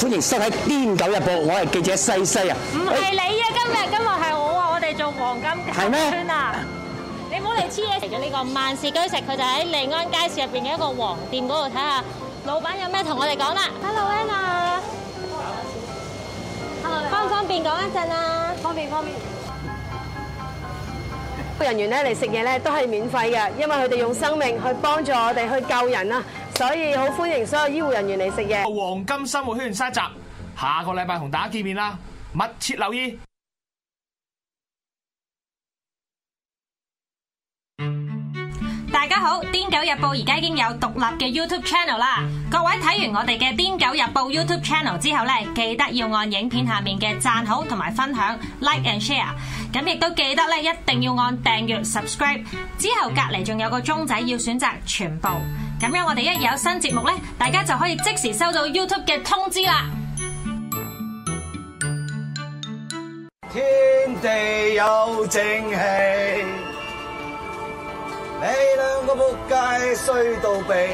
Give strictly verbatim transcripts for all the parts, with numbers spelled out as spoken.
歡迎收睇《癲狗日報》，我係記者西西啊。 唔係你啊，今日今日係我啊，我哋做黃金係咩圈啊！你唔好嚟黐嘢。嚟咗呢個萬事居食，佢就喺利安街市入邊嘅一個黃店嗰度睇下，老闆有咩同我哋講啦。Hello Anna， Hello， 方唔方便講一陣啊？方便方便。 人員咧嚟食嘢咧都係免費嘅，因為佢哋用生命去幫助我哋去救人啊，所以好歡迎所有醫護人員嚟食嘢。 黃金生活圈三集，下個禮拜同大家見面啦，密切留意。 大家好，《癲狗日報》而家已經有獨立嘅 YouTube channel 啦。各位睇完我哋嘅《癲狗日報》YouTube channel 之後咧，記得要按影片下面嘅讚好同埋分享 Like and Share。咁亦都記得咧，一定要按訂閱 Subscribe。之後隔離仲有個鐘仔要選擇全部。咁樣我哋一有新節目咧，大家就可以即時收到 YouTube 嘅通知啦。 天地有正氣。你兩個仆街衰到痹。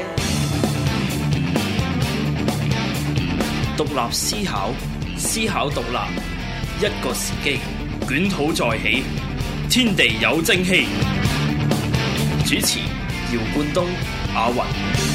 獨立思考，思考獨立，一個時機，捲土再起，天地有正氣。主持：姚冠東、阿雲。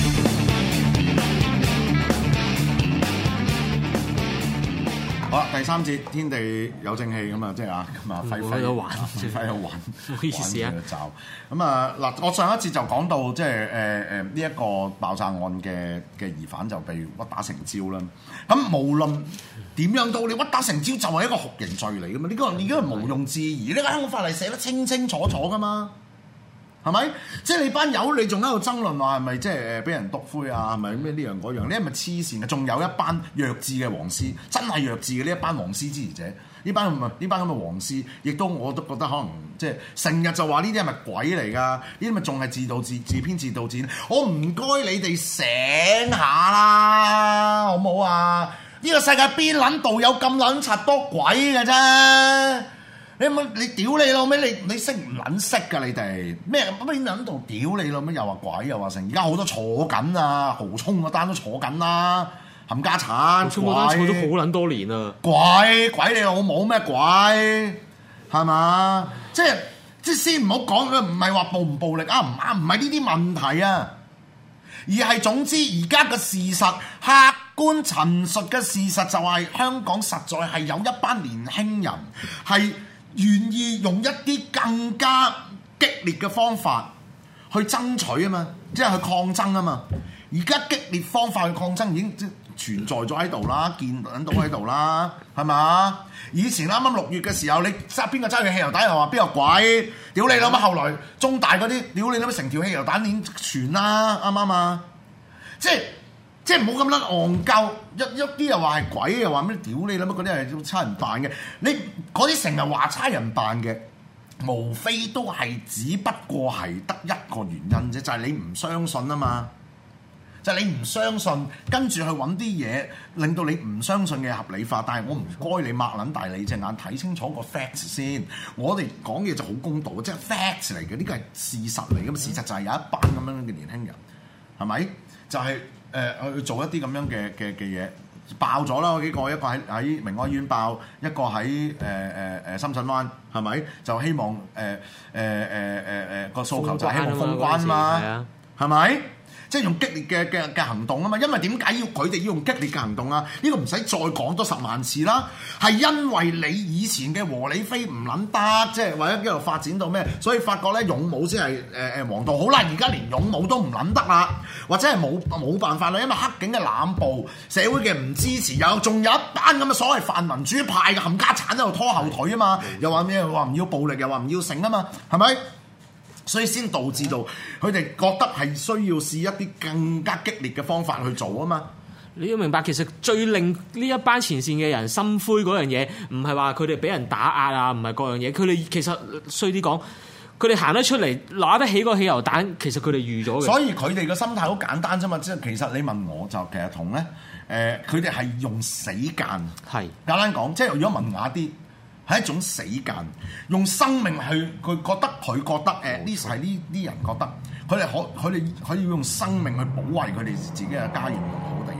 好啦，第三節天地有正氣咁啊，即係啊，咁啊，輝輝喺度玩，輝喺度玩，唔好意思啊，咁啊嗱，我上一節就講到即係誒誒呢一個爆炸案嘅嘅疑犯就被屈打成招啦。咁無論點樣都，你屈打成招就係一個酷刑罪嚟噶嘛？呢個已經係毋庸置疑，呢個香港法例寫得清清楚楚噶嘛。係咪？即係你班友，你仲喺度爭論話係咪即係誒俾人篤灰啊？係咪咩呢樣嗰樣？呢係咪黐線嘅？仲有一班弱智嘅黃絲，真係弱智嘅呢一班黃絲支持者，呢班唔係呢班咁嘅黃絲，亦都我都覺得可能即係成日就話呢啲係咪鬼嚟㗎？呢啲咪仲係自導自自編自導自演？我唔該你哋醒下啦，好唔好啊？呢個世界邊撚度有咁撚柒多鬼嘅啫？你冇你屌你老味，你你識唔撚識㗎？你哋咩乜撚度屌你老味？又話鬼又話成，而家好多坐緊啊！豪聰嗰單都坐緊啦，冚家產。豪聰嗰單坐咗好撚多年啊！鬼鬼你老母咩鬼？係嘛？即係即係先唔好講佢，唔係話暴唔暴力啊？唔啱，唔係呢啲問題啊，而係總之而家嘅事實，客觀陳述嘅事實就係香港實在係有一班年輕人係願意用一啲更加激烈嘅方法去爭取啊嘛，即係去抗爭啊嘛。而家激烈方法去抗爭已經存在咗喺度啦，見到喺度啦，係嘛？以前啱啱六月嘅時候，你揸邊個揸住汽油彈又話邊個鬼？屌你老母！後來中大嗰啲屌你老母成條汽油彈鏈傳啦，啱唔啱啊？即係。即係唔好咁撚戇鳩，一一啲又話係鬼，又話咩屌你啦乜嗰啲係差人扮嘅，你嗰啲成日話差人扮嘅，無非都係只不過係得一個原因啫，就係、是、你唔相信啊嘛，就係、是、你唔相信，跟住去揾啲嘢令到你唔相信嘅合理化，但係我唔該你擘撚大你隻眼睇清楚個 facts 先，我哋講嘢就好公道，即係 facts 嚟嘅，呢個係事實嚟嘅嘛，事實就係有一班咁樣嘅年輕人，係咪？就係、是。誒、呃、去做一啲咁樣嘅嘅嘅嘢，爆咗啦！幾個一個喺喺明愛醫院爆，一個喺誒誒誒深圳灣，係咪？就希望誒誒誒誒誒個訴求就係希望封關嘛，係咪？即係用激烈嘅嘅嘅行動啊嘛，因為點解要佢哋要用激烈嘅行動啊？呢個唔使再講多十萬次啦，係因為你以前嘅和理非唔撚得，即係或者一路發展到咩，所以發覺咧勇武先係誒誒王道。好啦，而家連勇武都唔撚得啦，或者係冇冇辦法啦，因為黑警嘅濫捕、社會嘅唔支持，有仲有一班咁嘅所謂泛民主派嘅冚家產喺度拖後腿啊嘛，又話咩話唔要暴力，又話唔要性啊嘛，係咪？所以先導致到佢哋覺得係需要試一啲更加激烈嘅方法去做啊嘛。 你要明白，其實最令呢一班前線嘅人心灰嗰樣嘢，唔係話佢哋俾人打壓啊，唔係各樣嘢。佢哋其實衰啲講，佢哋行得出嚟攞得起個汽油彈，其實佢哋預咗嘅。所以佢哋嘅心態好簡單啫嘛。即係其實你問我就其實同咧誒，佢哋係用死間係簡單講，即係如果文雅啲。係一種死間，用生命去佢覺得佢覺得誒呢係呢啲人覺得佢哋可佢哋可以用生命去保衞佢哋自己嘅家園同土地，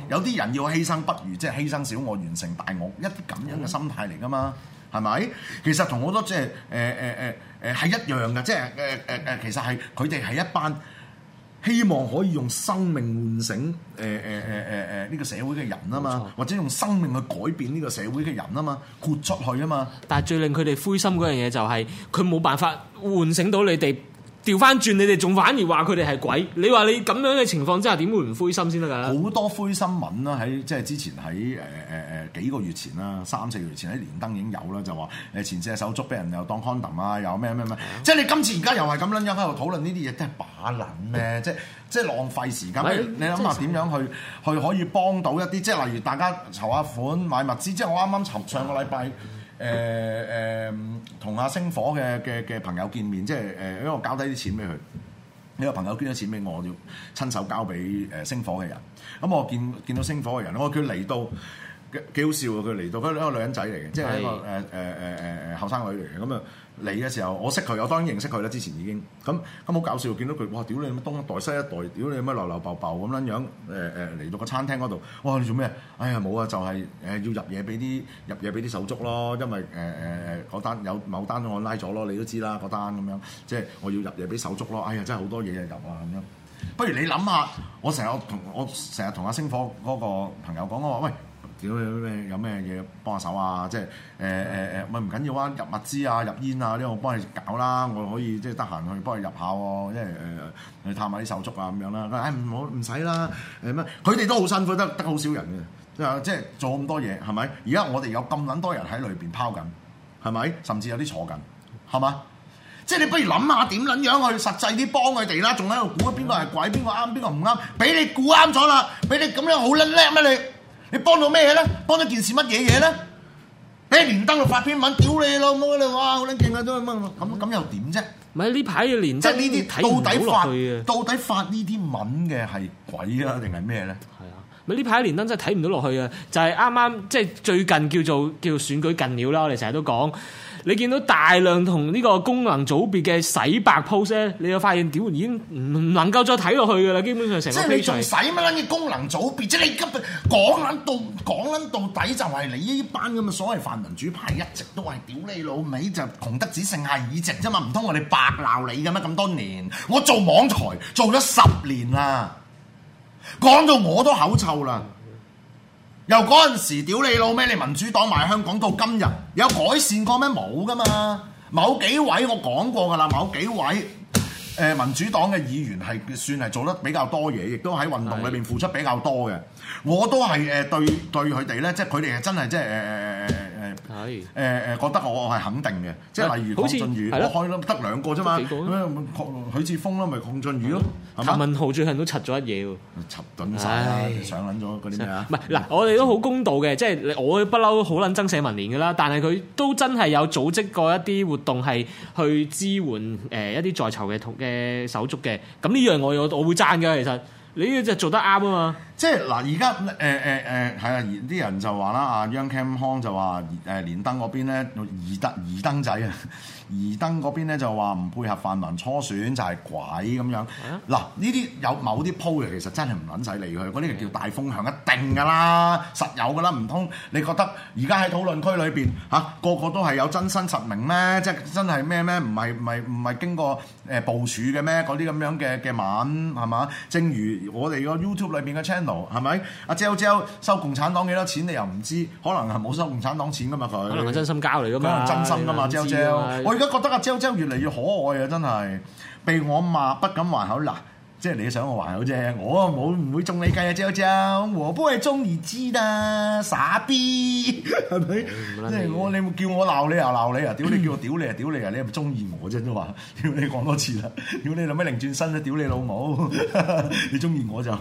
有啲人要犧牲不如即係犧牲小我完成大我，一啲咁樣嘅心態嚟噶嘛，係咪？其實同好多即係誒誒誒誒係一樣嘅，即係誒誒誒，其實係佢哋係一班希望可以用生命喚醒誒誒誒誒誒呢個社會嘅人啊嘛，或者用生命去改變呢個社會嘅人啊嘛，豁出去啊嘛。 但係最令佢哋灰心嗰樣嘢就係佢冇辦法喚醒到你哋。調翻轉，你哋仲反而話佢哋係鬼？你話你咁樣嘅情況之下，點會唔灰心先得㗎？ 好多灰心文啦，喺即係之前喺誒誒誒幾個月前啦，三四個月前喺連登已經有啦，就話誒前隻手足俾人又當 condom 啊，又咩咩咩，即係你今次而家又係咁撚樣喺度討論呢啲嘢，真係把撚咩？即係即係浪費時間。你諗下點樣去去可以幫到一啲，即係例如大家籌下款買物資，即係我啱啱尋上個禮拜。誒誒同阿星火嘅嘅嘅朋友見面，即係誒，因為我交低啲錢俾佢，呢個朋友捐咗錢俾我，我要親手交俾誒星火嘅人。咁我見見到星火嘅人，我叫佢嚟到幾好笑啊！佢嚟到，佢係一個女人仔嚟嘅，即係一個誒誒誒誒誒後生女嚟嘅。咁啊嚟嘅時候，我識佢，我當然認識佢啦。之前已經咁咁好搞笑，見到佢哇！屌你乜東一代西一代，屌你乜流流爆爆咁樣樣誒誒嚟到個餐廳嗰度，哇！你做咩？哎呀冇啊，就係、是、誒、呃、要入嘢俾啲入嘢俾啲手足咯，因為誒誒誒嗰單有某單我拉咗咯，你都知啦嗰單咁樣，即係我要入嘢俾手足咯。哎呀，真係好多嘢入啊咁樣。不如你諗下，我成日同我成日同阿星火嗰個朋友講，我話喂。屌你咩有咩嘢幫下手啊！即係誒誒誒，咪唔緊要啊！入物資啊、入煙啊呢個我幫你搞啦，我可以即係得閒去幫你入下喎，即係誒去探下啲手足啊咁樣啦。佢話誒唔好唔使啦，誒咩？佢哋都好辛苦，得得好少人嘅，即係做咁多嘢係咪？而家我哋有咁撚多人喺裏邊拋緊，係咪？甚至有啲坐緊，係嘛？即係你不如諗下點撚樣去實際啲幫佢哋啦，仲喺度估邊個係鬼，邊個啱，邊個唔啱？俾你估啱咗啦，俾你咁樣好撚叻咩你？你幫到咩嘢咧？幫咗件事乜嘢嘢咧？你喺連登度發篇文，屌你老母！你哇好撚勁啊！都咁咁咁又點啫？ 唔係呢排嘅連登， 即係呢啲到底發到底發呢啲文嘅係鬼啊定係咩咧？係啊， 咪呢排連登真係睇唔到落去啊！就係啱啱即係最近叫做叫做選舉近了啦，我哋成日都講。你見到大量同呢個功能組別嘅洗白 post 咧，你就發現屌已經唔能夠再睇落去㗎啦，基本上成個 page。即係你仲使乜撚嘅功能組別？即係你今日講撚到講撚到底就係你呢班咁嘅所謂泛民主派一直都係屌你老味，就窮得只剩下議席啫嘛，唔通我哋白鬧你嘅咩？咁多年，我做網台做咗十年啦，講到我都口臭啦。由嗰陣時屌你老咩？你民主黨賣香港到今日有改善過咩？冇噶嘛。某幾位我講過噶啦，某幾位誒、呃、民主黨嘅議員係算係做得比較多嘢，亦都喺運動裏邊付出比較多嘅。我都係誒、呃、對對佢哋咧，即係佢哋係真係即係誒誒誒誒誒誒覺得我係肯定嘅。即係例如鄺俊宇，我開得得兩個啫嘛。許智峰啦，咪鄺俊宇咯。 譚文豪最近都柒咗一嘢喎， 柒頓晒啦，上撚咗嗰啲咩啊？ 唔係嗱，我哋都好公道嘅，即係我不嬲好撚憎社民連嘅啦，但係佢都真係有組織過一啲活動係去支援誒、呃、一啲在囚嘅同嘅手足嘅，咁呢樣我我我會讚嘅，其實你呢就做得啱啊嘛。即係嗱，而家誒誒誒係啊，啲人就話啦，阿 Young Cam Hong 就話誒連登嗰邊咧，二登二登仔啊。而登嗰邊咧就話唔配合泛民初選就係鬼咁樣。嗱，呢啲有某啲鋪嘅其實真係唔撚使理佢，嗰啲叫大風向一定㗎啦，實有㗎啦。唔通你覺得而家喺討論區裏邊嚇個個都係有真身實名咩？即係真係咩咩？唔係唔係唔係經過誒部署嘅咩？嗰啲咁樣嘅嘅文係嘛？正如我哋個 YouTube 裏邊嘅 channel 係咪？阿 Jell Jell 收共產黨幾多錢你又唔知，可能係冇收共產黨錢㗎嘛佢。可能係真心交嚟㗎嘛，真心㗎嘛 Jell Jell。我而家覺得阿 Jell Jell 越嚟越可愛啊！真係被我罵不敢還口嗱，即係你想我還口啫，我啊冇唔會中你計啊 Jell Jell，我不會中意知啦，傻逼係咪？即係我你叫我鬧你又鬧你啊！屌你叫我屌你啊屌你啊！你係咪中意我啫都話？屌你講多次啦！屌你諗咩擰轉身啊！屌你老母！你中意我就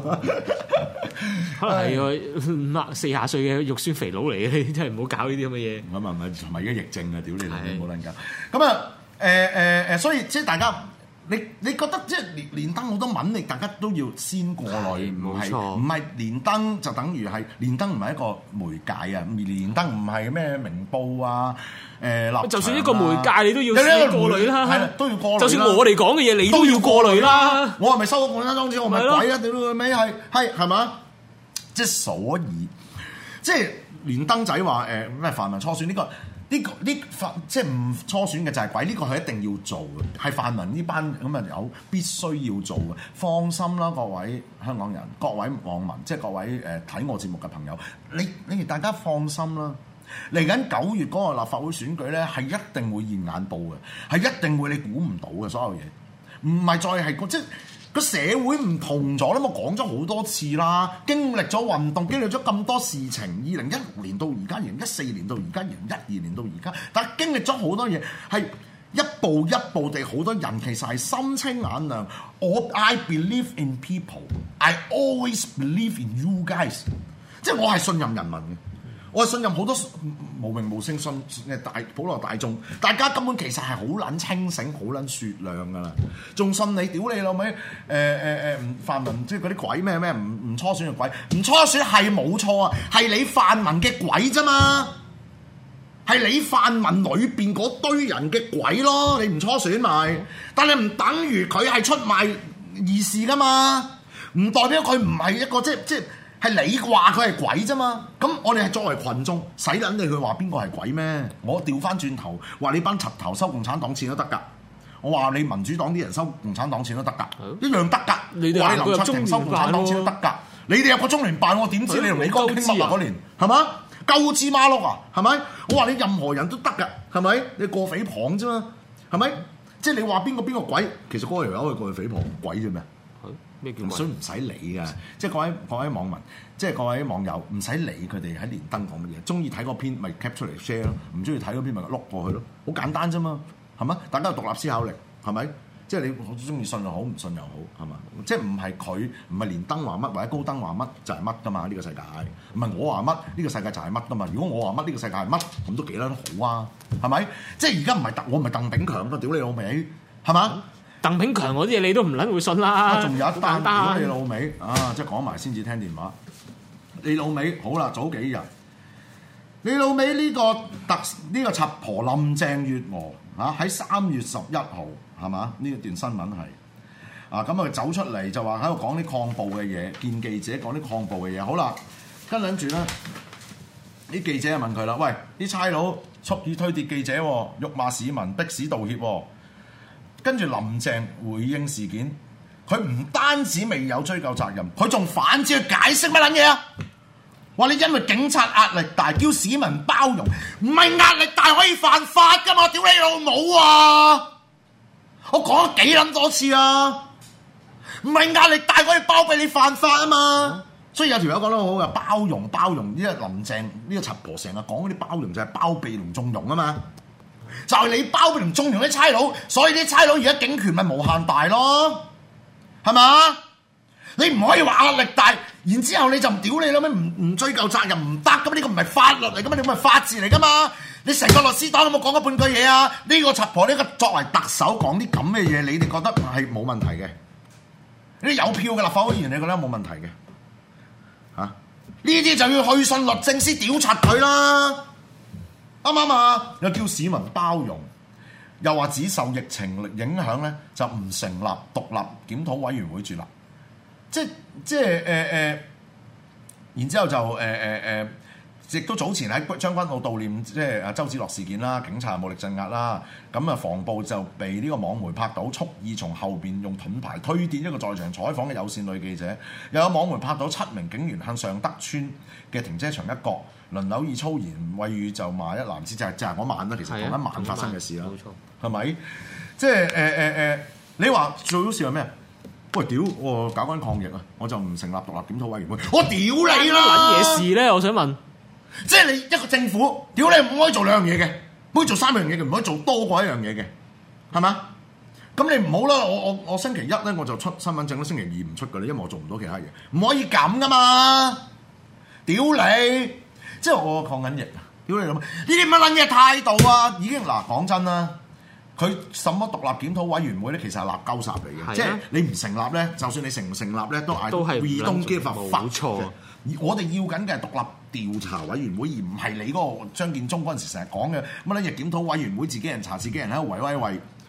可能係個四廿歲嘅肉酸肥佬嚟嘅，真係唔好搞呢啲咁嘅嘢。咁啊唔係同埋而家疫症啊！屌你老母冇撚搞。咁啊誒誒誒，所以即係大家。你你覺得即係連連登好多文，你大家都要先過濾，唔係唔係連登就等於係連登唔係一個媒介啊，連登唔係咩明報啊，誒立場啊，就算一個媒介你都要先過濾啦，係都要過濾。就算我哋講嘅嘢，你都要過濾啦。我係咪收咗共產黨錢？我咪鬼啊！屌你尾係係係嘛？ 即係所以，即係連登仔話誒咩泛民初選呢、呢個呢、呢個呢泛即係唔初選嘅就係鬼，呢、呢個係一定要做嘅，係泛民呢班咁啊有必須要做嘅。放心啦，各位香港人、各位網民，即係各位誒睇、呃、我節目嘅朋友，你你哋大家放心啦。嚟緊九月嗰個立法會選舉咧，係一定會現眼報嘅，係一定會你估唔到嘅所有嘢，唔係再係個即係個社會唔同咗啦。我講咗好多次啦，經歷咗運動，經歷咗咁多事情，二零一六年到而家，二零一四年到而家，二零一二年到而家，但係經歷咗好多嘢，係一步一步地，好多人其實係心清眼亮。我 I believe in people, I always believe in you guys， 即係我係信任人民嘅。我係信任好多無名無姓信嘅大普羅大眾，大家根本其實係好撚清醒、好撚雪亮噶啦，仲信你屌你老味誒誒誒唔泛民即係嗰啲鬼咩咩唔唔初選嘅鬼，唔初選係冇錯啊，係你泛民嘅鬼啫嘛，係你泛民裏邊嗰堆人嘅鬼咯，你唔初選咪，但係唔等於佢係出賣義士噶嘛，唔代表佢唔係一個即即。係你話佢係鬼啫嘛？咁我哋係作為群眾，使撚你佢話邊個係鬼咩？我調翻轉頭話你班柒頭收共產黨錢都得㗎，我話你民主黨啲人收共產黨錢都得㗎，嗯、一樣得㗎。你哋話林卓廷收共產黨錢都得㗎，你哋有個中聯辦，我點知你同李剛傾乜啊？嗰年係嘛？鳩芝麻碌啊？係咪？我話你任何人都得㗎，係咪？你過匪旁啫嘛？係咪？即係你話邊個邊個鬼？其實嗰條友係過去匪旁鬼啫咩？咩叫？所以唔使理㗎，即係各位各位網民，即係各位網友，唔使理佢哋喺連登講乜嘢，中意睇嗰篇咪 cap 出嚟 share 咯，唔中意睇嗰篇咪碌過去咯，好簡單啫嘛，係咪？大家有獨立思考力，係咪？即係你好中意信又好，唔信又好，係嘛？即係唔係佢唔係連登話乜或者高登話乜就係乜㗎嘛？呢個世界唔係我話乜，呢個世界就係乜㗎嘛？如果我話乜，呢個世界係乜，咁都幾得好啊？係咪？即係而家唔係鄧，我唔係鄧炳強㗎，屌你老味，係嘛？鄧炳強嗰啲嘢你都唔撚會信啦，仲有一單屌你老味啊！即係講埋先至聽電話。你老味好啦，早幾日你老味呢個特呢、呢個柒婆林鄭月娥啊，喺三月十一號係嘛？呢一段新聞係啊，咁啊走出嚟就話喺度講啲抗暴嘅嘢，見記者講啲抗暴嘅嘢。好啦，跟住住咧，啲記者就問佢啦：喂，啲差佬蓄意推跌記者，辱罵市民，逼使道歉。跟住林鄭回應事件，佢唔單止未有追究責任，佢仲反之去解釋乜撚嘢啊？話你因為警察壓力大，叫市民包容，唔係壓力大可以犯法噶嘛？屌你老母啊！我講咗幾撚多次啊！唔係壓力大可以包庇你犯法啊嘛！所以有條友講得好好嘅，包容包容，呢個林鄭呢個柒婆成日講嗰啲包容就係包庇同縱容啊嘛！就係你包庇同縱容啲差佬，所以啲差佬而家警權咪無限大咯，係嘛？你唔可以話壓力大，然之後你就唔屌你啦咩？唔唔追究責任唔得噶嘛？呢個唔係法律嚟噶嘛？呢個係法治嚟噶嘛？你成個律師黨有冇講過半句嘢啊？呢個柒婆呢個作為特首講啲咁嘅嘢，你哋覺得係冇問題嘅？呢啲有票嘅立法會議員，你覺得冇問題嘅？嚇、啊？呢啲就要去信律政司屌柒佢啦！啱唔啱啊？又叫市民包容，又話只受疫情影響咧，就唔成立獨立檢討委員會住啦。即即係誒誒，然之後就誒誒誒，亦、呃呃、都早前喺將軍澳悼念即係啊周梓樂事件啦，警察武力鎮壓啦，咁啊防暴就被呢個網媒拍到，蓄意從後邊用盾牌推跌一個在場採訪嘅有線女記者，又有網媒拍到七名警員向尚德邨嘅停車場一角輪流以粗言穢語就罵一男子，就係就係嗰晚啦，其實講緊晚發生嘅事啦，冇錯，係咪？即係誒誒誒，你話最好笑係咩？喂，屌！我搞緊抗疫啊，我就唔成立獨立檢討委員會。我屌你啦！撚嘢事咧？我想問，即係你一個政府，屌你唔可以做兩樣嘢嘅，唔可以做三樣嘢嘅，唔可以做多過一樣嘢嘅，係嘛？咁你唔好啦，我我我星期一咧我就出身份證啦，星期二唔出㗎啦，因為我做唔到其他嘢，唔可以咁噶嘛！屌你！即係我抗緊疫啊！屌你老母！呢啲乜撚嘢態度啊？已經嗱講真啦。佢什麼獨立檢討委員會咧？其實係立鳩殺嚟嘅，即係你唔成立咧，就算你成唔成立咧，都嗌都係 we don't give a fuck。冇錯，我哋要緊嘅係獨立調查委員會，而唔係你嗰個張建宗嗰陣時成日講嘅乜撚嘢檢討委員會，自己人查自己人喺度圍威喂，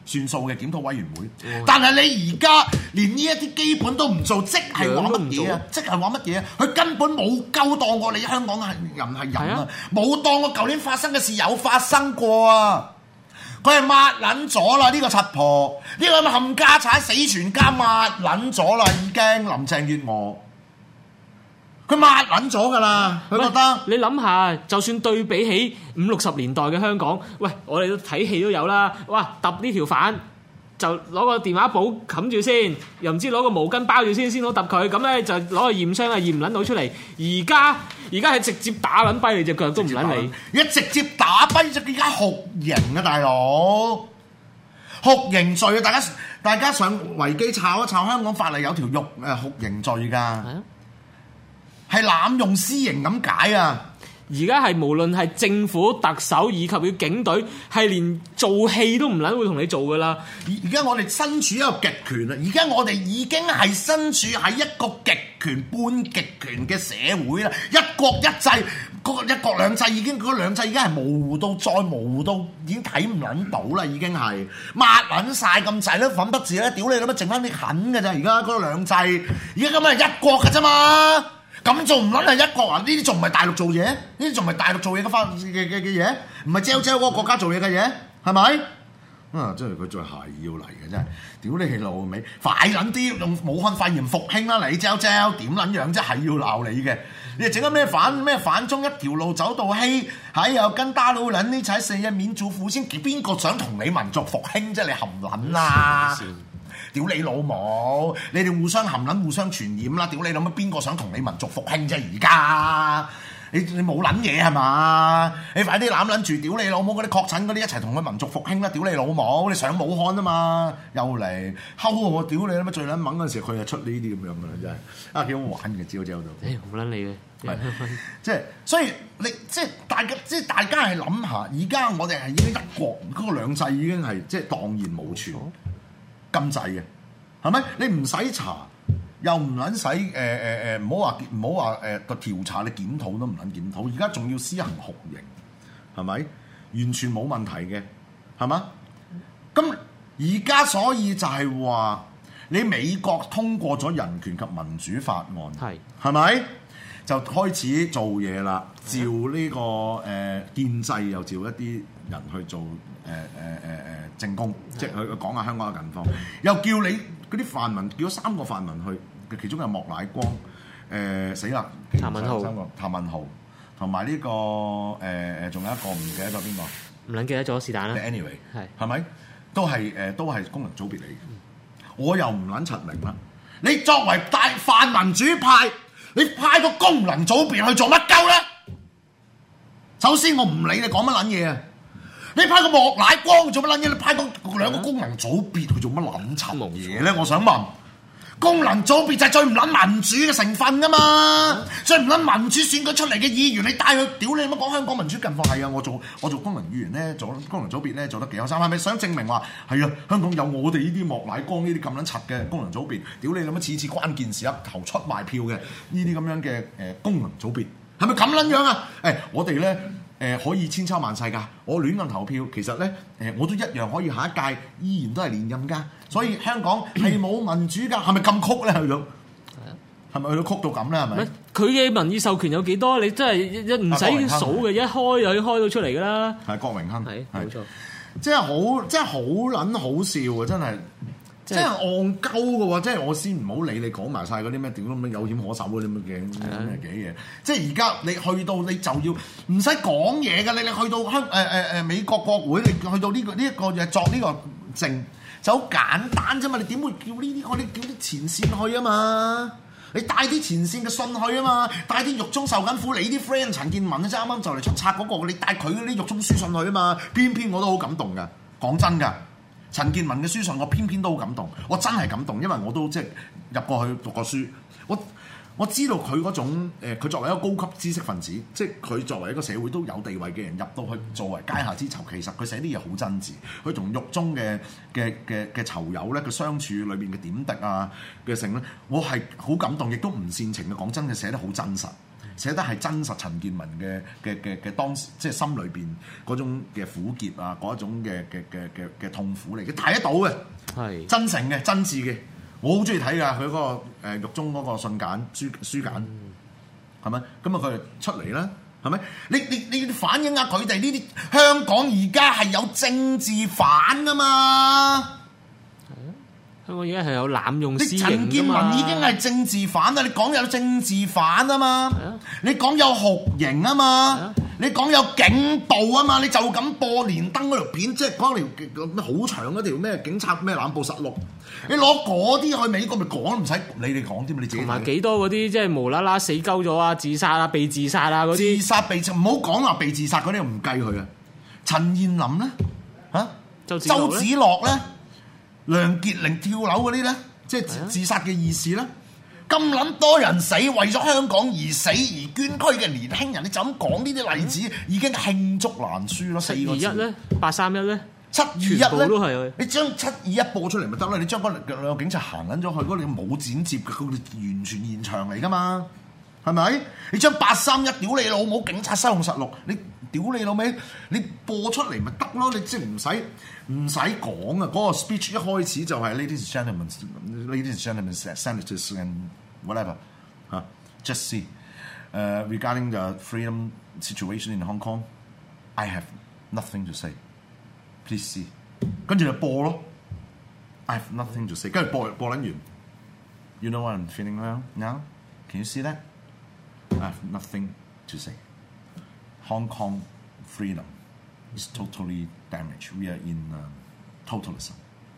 算數嘅檢討委員會。嗯、但係你而家連呢一啲基本都唔做，即係話乜嘢啊？即係話乜嘢啊？佢根本冇鳩當過你香港係人係人啊！冇當過舊年發生嘅事有發生過啊！佢係抹撚咗啦！呢、呢個柒婆，呢、呢個冚家產死全家抹撚咗啦！已經林鄭月娥。佢抹撚咗㗎啦，佢覺得你諗下，就算對比起五六十年代嘅香港，喂，我哋都睇戲都有啦，哇，揼呢條販就攞個電話簿冚住先，又唔知攞個毛巾包住先，先好揼佢，咁咧就攞個驗傷啊，驗唔撚到出嚟。而家而家係直接打撚跛你隻腳都唔撚你， 一直接打跛就更加酷刑啊，大佬！酷刑罪啊，大家大家上維基抄一抄，香港法例有條獄誒酷刑罪㗎。係濫用私刑咁解啊！ 而家係無論係政府、特首以及佢警隊，係連做戲都唔撚會同你做噶啦。 而而家我哋身處一個極權啊！而家我哋已經係身處喺一個極權、半極權嘅社會啦。一國一制，嗰個一國兩制已經嗰個兩制已經係模糊到再模糊到已經睇唔撚到啦，已經係抹撚晒咁滯啦，粉筆字咧，屌你咁樣剩翻啲狠嘅咋？而家嗰個兩制，而家咁係一國嘅啫嘛。咁仲唔撚係一國啊？呢啲仲唔係大陸做嘢？呢啲仲唔係大陸做嘢嘅法嘅嘅嘅嘢？唔係焦焦嗰個國家做嘢嘅嘢，係咪？啊！真係佢再係要嚟嘅真係，屌你老味！快撚啲用武漢肺炎復興啦！你焦焦點撚樣啫？係要鬧你嘅！你哋整緊咩反咩反中一條路走到希，喺又跟大陸撚呢踩四日免做苦先，邊個想同你民族復興啫？你含撚啊！屌你老母！你哋互相含撚，互相傳染啦！屌你老母！邊個想同你民族復興啫？而家你你冇撚嘢係嘛？你快啲攬撚住！屌你老母！嗰啲確診嗰啲一齊同佢民族復興啦！屌你老母！你上武漢啊嘛，又嚟睺我！屌你老母！最撚猛嗰陣時，佢就出呢啲咁樣噶啦，真係啊幾好玩嘅招招到。 誒好撚你嘅， 係即係所以你即係大家即係大家係諗下，而家我哋係已經一國嗰、嗰個兩制已經係即係蕩然無存。禁制嘅，係咪？你唔使查，又唔撚使誒誒誒，唔好話唔好話誒個調查，你檢討都唔撚檢討。而家仲要施行酷刑，係咪？完全冇問題嘅，係嘛？咁而家所以就係話，你美國通過咗人權及民主法案，係係咪？就開始做嘢啦，召呢、呢個誒、呃、建制又召一啲人去做誒誒誒誒證供，即係佢講下香港嘅近況，又叫你嗰啲泛民，叫咗三個泛民去，其中有莫乃光，誒、呃、死啦，譚文豪，三個譚文豪，同埋呢個誒誒，仲、呃、有一個唔記得咗邊個， 唔撚記得咗是但啦。 anyway 係係咪都係誒、呃、都係功能組別嚟嘅，嗯、我又唔撚柒明啦。你作為大泛民主派，你派個功能組別去做乜鳩咧？首先我唔理你講乜撚嘢啊！你派個莫乃光做乜撚嘢？你派個兩個功能組別去做乜撚柒嘢咧？我想問，功能組別就係最唔撚民主嘅成分噶嘛？嗯、最唔撚民主選舉出嚟嘅議員，你帶佢屌你乜講香港民主近況係啊？我做我做功能議員咧，做功能組別咧做得幾有心，係咪想證明話係啊？香港有我哋呢啲莫乃光呢啲咁撚柒嘅功能組別，屌你諗乜次次關鍵時刻投出賣票嘅呢啲咁樣嘅誒功能組別，係咪咁撚樣啊？誒、欸，我哋咧。誒、呃、可以千秋萬世㗎，我亂咁投票，其實咧誒、呃、我都一樣可以下一屆依然都係連任㗎，所以香港係冇民主㗎，係咪咁曲咧去到？係咪去到曲到咁咧？係咪？佢嘅民意授權有幾多？你真係一唔使數嘅，一開就可以開到出嚟㗎啦。 係郭榮鏗，係冇錯， 即係好，即係好撚好笑啊！真係。即係戇鳩嘅喎，即係我先唔好理你講埋晒嗰啲咩屌咁樣有險可守嗰啲咁嘅咩嘅嘢。即係而家你去到你就要唔使講嘢㗎，你你去到香誒誒誒美國國會，你去到呢、呢個呢一、呢個嘢作呢個證就好簡單啫嘛。你點會叫呢啲我哋叫啲前線去啊嘛？你帶啲前線嘅信去啊嘛，帶啲獄中受緊苦，你啲 friend 陳建文咧，啱啱就嚟出冊嗰、嗰個，你帶佢嗰啲獄中書信去啊嘛。偏偏我都好感動㗎，講真㗎。陳建文嘅書信，我偏偏都好感動，我真係感動，因為我都即係入過去讀過書，我我知道佢嗰種誒，佢、呃、作為一個高級知識分子，即係佢作為一個社會都有地位嘅人，入到去作為階下之囚，其實佢寫啲嘢好真摯，佢同獄中嘅嘅嘅嘅囚友咧，佢相處裏邊嘅點滴啊嘅性咧，我係好感動，亦都唔煽情嘅，講真嘅寫得好真實。 寫得係真實陳健民嘅嘅嘅嘅當時即係心裏邊嗰種嘅苦澀啊，嗰一種嘅嘅嘅嘅嘅痛苦嚟，佢睇得到嘅，係真誠嘅、真摯嘅，我好中意睇㗎，佢嗰、嗰個誒、呃、獄中嗰個信簡書書簡，係咪、嗯？咁啊佢出嚟啦，係咪？你你你反映下佢哋呢啲香港而家係有政治犯㗎嘛？ 香港而家係有濫用私刑㗎嘛？ 陳健民已經係政治犯啦！你講有政治犯啊嘛？你講有酷刑啊嘛？你講有警暴啊嘛？你就咁播連登嗰條片，即係嗰條咩好長嗰條咩警察咩濫捕實錄，你攞嗰啲去美國咪講唔使你哋講添嘛？你自己同埋幾多嗰啲即係無啦啦死鳩咗啊、自殺啊、被自殺啊嗰啲？ 自殺被唔好講話被自殺嗰啲，唔計佢啊！陳彥霖咧嚇，周子樂咧。梁潔玲跳樓嗰啲咧，即係自殺嘅意思咧，咁撚多人死，為咗香港而死而捐軀嘅年輕人，你就咁講呢啲例子，已經罄竹難書咯。四個字。七二一咧，八三一咧，七二一咧，你將七二一播出嚟咪得啦？你將嗰兩個警察行緊咗去，嗰啲冇剪接嘅，佢完全現場嚟噶嘛？係咪？你將八三一屌你老母警察收控實錄，你屌你老味，你播出嚟咪得咯？你即係唔使唔使講啊！嗰、那個 speech 一開始就係 ladies and gentlemen, ladies and gentlemen, senators and whatever 嚇、uh,，just see、uh, regarding the freedom situation in Hong Kong, I have nothing to say. Please see， 跟住就播咯。I have nothing to say， 跟住播播撚完。You know what I'm feeling now? Now, can you see that? I have nothing to say. Hong Kong freedom is totally damaged. We are in uh, totalism,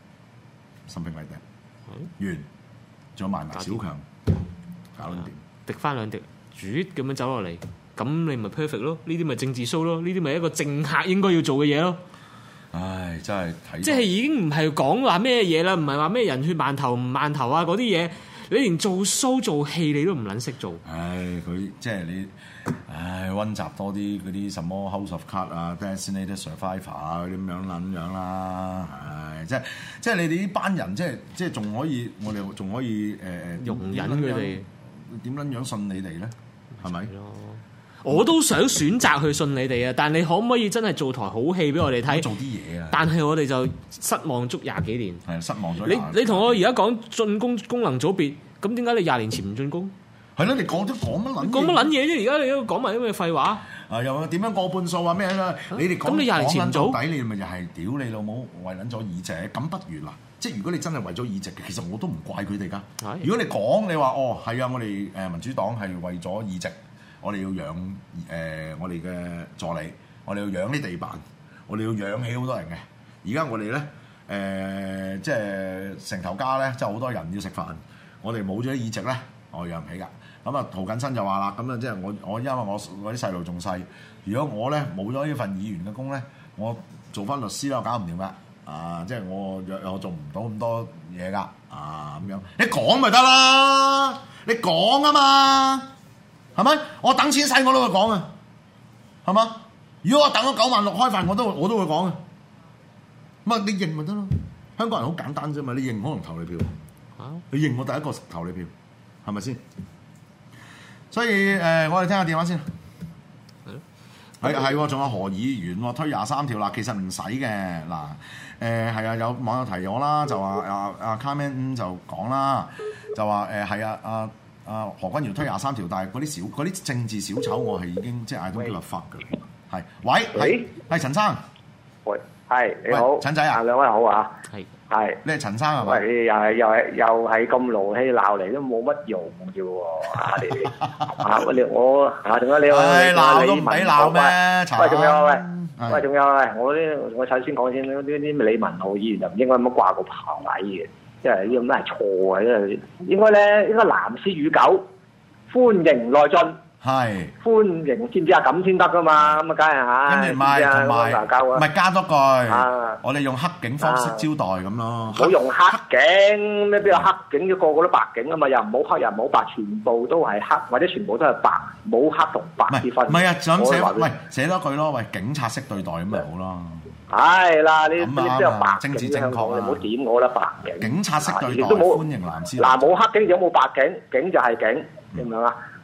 something like that. 完，仲有埋埋小強，搞撚掂， 滴翻兩滴，煮咁樣走落嚟，咁你咪 perfect 咯？呢啲咪政治 show 咯？呢啲咪一個政客應該要做嘅嘢咯？ 唉，真係睇，即係已經唔係講話咩嘢啦，唔係話咩人血饅頭唔饅頭啊嗰啲嘢。你連做 show 做戲你都唔撚識做， 唉佢即係你，唉溫習多啲嗰啲什麼 House of Cards 啊 Designated Survivor 啊嗰啲咁樣撚樣啦，唉即係即係你哋呢班人即係即係仲可以，我哋仲可以誒誒、呃、 容忍佢哋點撚樣信你哋咧？係咪？ 我都想選擇去信你哋啊！但你可唔可以真係做台好戲俾我哋睇？ 做啲嘢啊！ 但係我哋就失望足廿幾年。 係失望咗。 你你同我而家講進攻功能組別，咁點解你廿年前唔進攻？ 係咯，你講都講乜撚？ 講乜撚嘢啫？而家你都講埋啲咩廢話？ 啊又點樣過半數啊咩啦？你哋講咁你廿年前唔做， 底你咪又係屌你老母為撚咗議席，咁不如嗱，即係如果你真係為咗議席嘅，其實我都唔怪佢哋㗎。如果你講你話哦係啊，我哋誒民主黨係為咗議席。我哋要養誒、呃、我哋嘅助理，我哋要養啲地盤，我哋要養起好多人嘅。而家我哋咧誒，即係成頭家咧，即係好多人要食飯。我哋冇咗啲議席咧，我養唔起㗎。咁啊，涂謹申就話啦，咁啊，即係我我因為我我啲細路仲細，如果我咧冇咗呢份議員嘅工咧，我做翻律師啦，我搞唔掂㗎。啊，即係我我做唔到咁多嘢㗎。啊咁樣，你講咪得啦，你講啊嘛。係咪？我等錢使我都會講啊，係嘛？如果我等咗九萬六開飯，我都我都會講嘅。咁啊，你認咪得咯？香港人好簡單啫嘛，你認可能投你票，啊、你認我第一個投你票，係咪先？所以誒、呃，我哋聽下電話先。係係喎，仲有何議員推廿三條啦，其實唔使嘅嗱。誒係啊，有網友提我啦，就話阿阿 Carmen 就講啦，就話誒係啊啊。啊，何君堯推廿三條，但係嗰啲小嗰啲政治小丑，我係已經即係 I don't give a fuck 㗎。係，喂，係係陳生， 喂，係你好， 陳仔啊， 兩位好啊， 係係， 你係陳生係咪？ 喂，又係又係又係咁勞氣鬧嚟都冇乜用嘅喎，啊你啊你我啊點解你唉鬧都唔俾鬧咩？ 喂，仲有喂，喂仲有喂，我啲我首先講先，呢啲李文浩議員就唔應該咁樣掛個牌嘅。即係呢個咩係錯嘅，因為應該咧應該藍絲與狗歡迎內進，係歡迎知唔知啊？咁先得噶嘛，咁啊梗係嚇。跟住咪同埋咪加多句，啊、我哋用黑警方式招待咁咯。唔好用黑警，咩邊有黑警？個個都白警啊嘛，又唔好黑又唔好白，全部都係黑，或者全部都係白，冇黑同白之分。唔係啊，就咁寫，喂寫多句咯，喂警察式對待咁咪好咯。係啦，你你邊有白警嘅香港？你唔好點我啦，白警。警察式對待，歡迎藍絲。嗱，冇黑警就冇白警，警就係警，明唔明啊？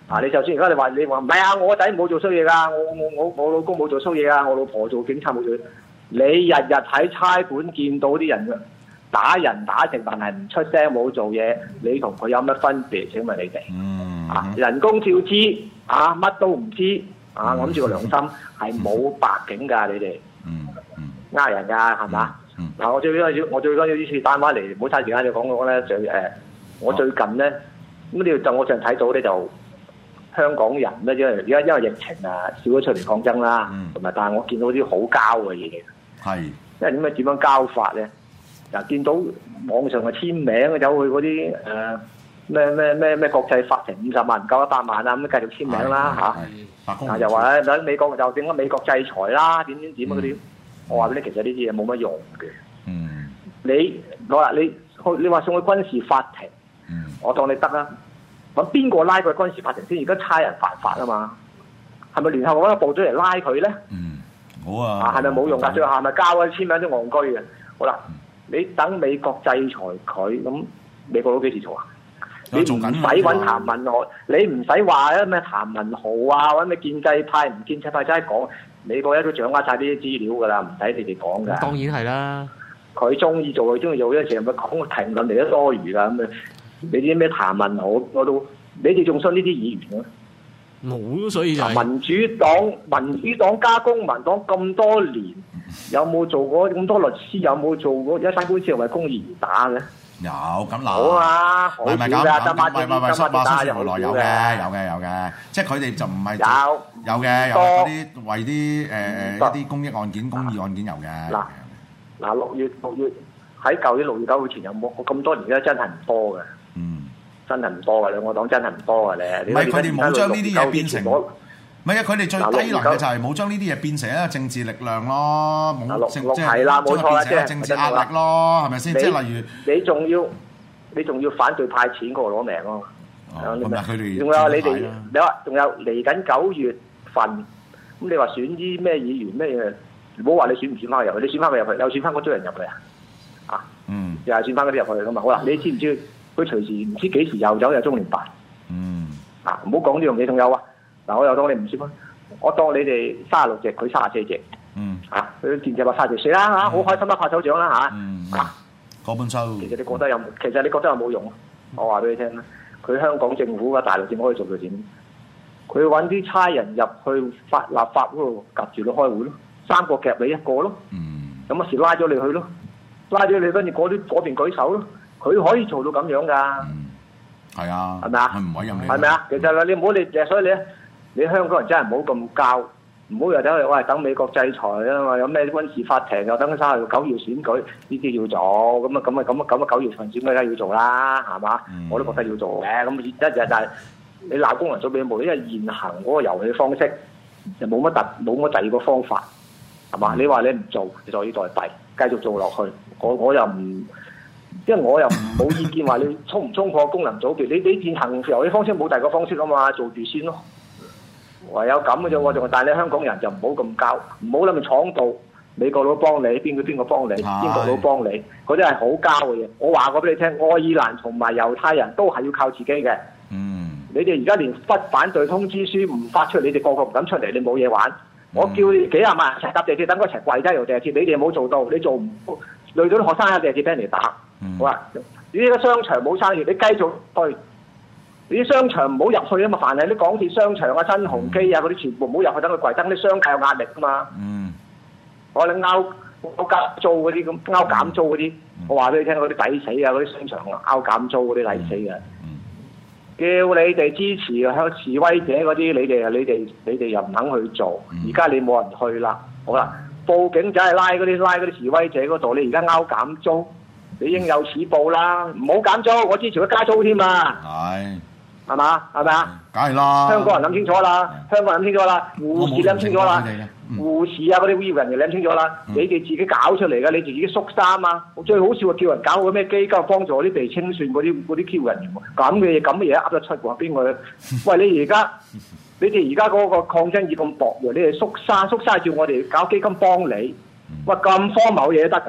啊！你就算而家你話你話唔係啊，我仔冇做衰嘢㗎，我我我我老公冇做衰嘢啊，我老婆做警察冇做。你日日喺差館見到啲人打人打成，但係唔出聲冇做嘢，你同佢有乜分別？請問你哋？嗯、啊，人工照知啊，乜都唔知啊，揞住個良心係冇白警㗎，你哋。嗯嗯。呃人㗎係嘛？嗱，我最緊要我最緊要呢次打翻嚟，唔好嘥時間就講講咧，就誒、呃，我最近咧咁呢就我淨係睇到咧就。香港人咧，因為而家因為疫情啊，少咗出嚟抗爭啦，同埋、嗯、但係我見到啲好膠嘅嘢，係因為點解點樣膠法咧？嗱，見到網上嘅簽名，走去嗰啲誒咩咩咩咩國際法庭五十萬唔夠一百萬啊，咁繼續簽名啦嚇，嗱又話咧喺美國就點解美國制裁啦，點點點嗰啲，我話俾你，其實呢啲嘢冇乜用嘅。嗯，你我話你去你話送去軍事法庭，嗯、我當你得啦。咁邊個拉佢軍事法庭先？而家差人犯法啊嘛，係咪聯合國部隊嚟拉佢咧？嗯，好啊。啊，係咪冇用㗎？最後係咪交啊簽名都戇居嘅？好啦，你等美國制裁佢，咁美國佬幾時做啊？你唔使揾譚文豪，你唔使話咧咩譚文豪啊，或者咩建制派唔建制派真係講，美國一都掌握晒呢啲資料㗎啦，唔使你哋講㗎。當然係啦，佢中意做佢中意做，有陣時咪講個評論嚟都多餘㗎咁啊！你啲咩譚文豪我都，你哋仲信呢啲議員啊？冇，所以就係、民主黨民主黨加公民黨咁多年，有冇做過咁多律師？有冇做過一單官司係為公義而打嘅？有咁嗱，好啊，好少㗎，得乜啲得乜打又來有嘅，有嘅有嘅，即係佢哋就唔係有有嘅，有嗰啲為啲誒誒一啲公益案件、公義案件有嘅。嗱嗱六月六月喺舊年六月九號前有冇？咁多年咧真係唔多嘅。真係唔多㗎，兩個黨真係唔多㗎咧。唔係佢哋冇將呢啲嘢變成，唔係啊！佢哋最低能嘅就係冇將呢啲嘢變成一個政治力量咯，冇即係係啦，冇錯啦，即係政治壓力咯，係咪先？即係例如你仲要你仲要反對派錢過攞命咯。咁啊，佢哋仲有你哋，你話仲有嚟緊九月份，咁你話選啲咩議員咩嘢？唔好話你選唔選翻入去，你選翻佢入去，又選翻嗰堆人入去啊！啊，嗯，又係選翻嗰啲入去㗎嘛。好啦，你知唔知？佢隨時唔知幾時又走又中聯辦。嗯。啊，唔好講呢樣嘢，仲有啊！嗱，我又當你唔算啦，我當你哋三十六隻，佢三十四隻。嗯。啊，佢建制話三十四啦嚇，好開心啦，拍手掌啦嚇。嗯。啊，嗰本收。其實你覺得有，其實你覺得有冇用？我話俾你聽啦，佢香港政府嘅大陸政府可以做到點？佢揾啲差人入去法立法嗰度夾住你開會咯，三個夾你一個咯。嗯。有乜事拉咗你去咯？拉咗你跟住嗰啲嗰邊舉手咯。佢可以做到咁樣㗎，係啊，係咪啊？佢唔委任你，係咪啊？其實你唔好你，所以你你香港人真係唔好咁交，唔好又走去喂等美國制裁啊嘛，有咩軍事法庭又等三十九月選舉呢啲要做，咁啊咁啊咁啊咁啊九月份選舉梗係要做啦，係嘛？嗯、我都覺得要做嘅，咁一日就係你鬧工人組俾冇，因為現行嗰個遊戲方式就冇乜特冇乜第二個方法，係嘛？嗯、你話你唔做，你坐以待斃，繼續做落去，我我又唔。因為我又冇意見話你衝唔衝破功能組別，你你現行遊戲方式冇第二個方式啊嘛，做住先咯。唯有咁嘅啫，我仲但係你香港人就唔好咁交，唔好諗住闖到美國佬幫你，邊個邊個幫你，英國佬幫你，嗰啲係好交嘅嘢。我話過俾你聽，愛爾蘭同埋猶太人都係要靠自己嘅。嗯，你哋而家連不反對通知書唔發出嚟，你哋個個唔敢出嚟，你冇嘢玩。嗯、我叫你幾廿萬人一齊搭地鐵，等佢一齊跪低條地鐵，你哋冇做到，你做唔累到啲學生喺地鐵俾人哋打。嗯、好啊！你呢個商場冇生意，你繼續去。你啲商場唔好入去啊嘛！凡係啲港鐵商場啊、新鴻基啊嗰啲，全部唔好入去，等佢跪，等啲商界有壓力噶嘛。嗯。我你拗拗減租嗰啲咁，拗減租嗰啲，嗯、我話俾你聽，嗰啲抵死啊！嗰啲商場拗減租嗰啲抵死嘅。嗯。叫你哋支持向示威者嗰啲，你哋啊，你哋你哋又唔肯去做，而家、嗯、你冇人去啦。好啦，報警就係拉嗰啲拉嗰啲示威者嗰度，你而家拗減租。你應有此報啦，唔好減租，我支持佢加租添啊！係，係嘛？係咪啊？梗係啦！香港人諗清楚啦，香港人諗清楚啦，護士諗清楚啦，護士啊嗰啲醫護人員諗清楚啦，你哋自己搞出嚟㗎，你哋自己縮衫啊！最好笑啊，叫人搞個咩機構幫助啲被清算嗰啲嗰啲 Q 人員喎，咁嘅嘢咁嘅嘢噏得出喎，邊個？喂，你而家你哋而家嗰個抗爭意咁薄喎，你哋縮沙縮沙叫我哋搞基金幫你，喂咁荒謬嘢得㗎？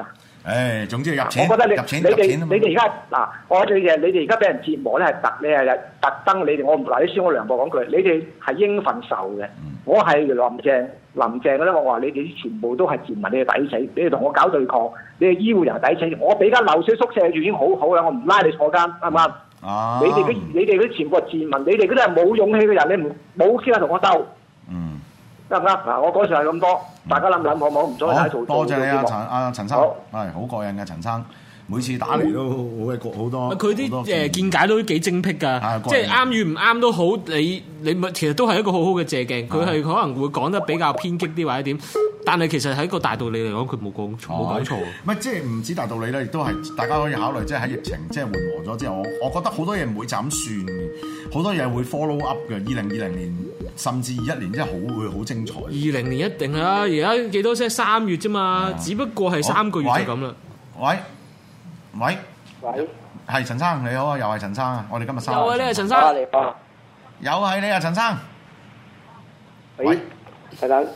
誒，總之入錢， 我覺得你入錢你哋入錢啊嘛你哋而家嗱，我哋嘅你哋而家俾人折磨咧係特你係特登，你哋我唔嗱你先我梁博講句，你哋係應份受嘅。 嗯我係林鄭林鄭嘅咧，我話你哋全部都係賤民，你哋抵死，你哋同我搞對抗，你哋醫護人抵死，我俾間流水宿舍住已經好好啦，我唔拉你坐監，啱唔啱？ 啊！ 你哋嗰你哋嗰啲全部係賤民，你哋嗰啲係冇勇氣嘅人，你唔冇資格同我鬥。 嗯， 得唔得？嗱，我講上係咁多，大家諗諗好唔好？唔阻你睇做多謝你啊， 做陳阿陳生，係好過癮嘅陳生。每次打嚟都好鬼好多， 佢啲誒見解都幾精辟㗎，即係啱與唔啱都好，你你咪其實都係一個好好嘅借鏡。佢係可能會講得比較偏激啲或者點，但係其實喺個大道理嚟講，佢冇講冇講錯。 唔係即係唔止大道理咧，亦都係大家可以考慮，即係喺疫情即係緩和咗之後，我我覺得好多嘢唔會就咁算嘅，好多嘢會 follow up 嘅。二零二零年甚至二一年真係好會好精彩。 二零年一定係啦，而家幾多先？三月啫嘛，只不過係三個月就咁啦。 喂喂喂， 係陳生你好啊，又係陳生啊，我哋今日收。 有啊，你係陳生。 你好。 有係你啊，陳生。 喂，等等。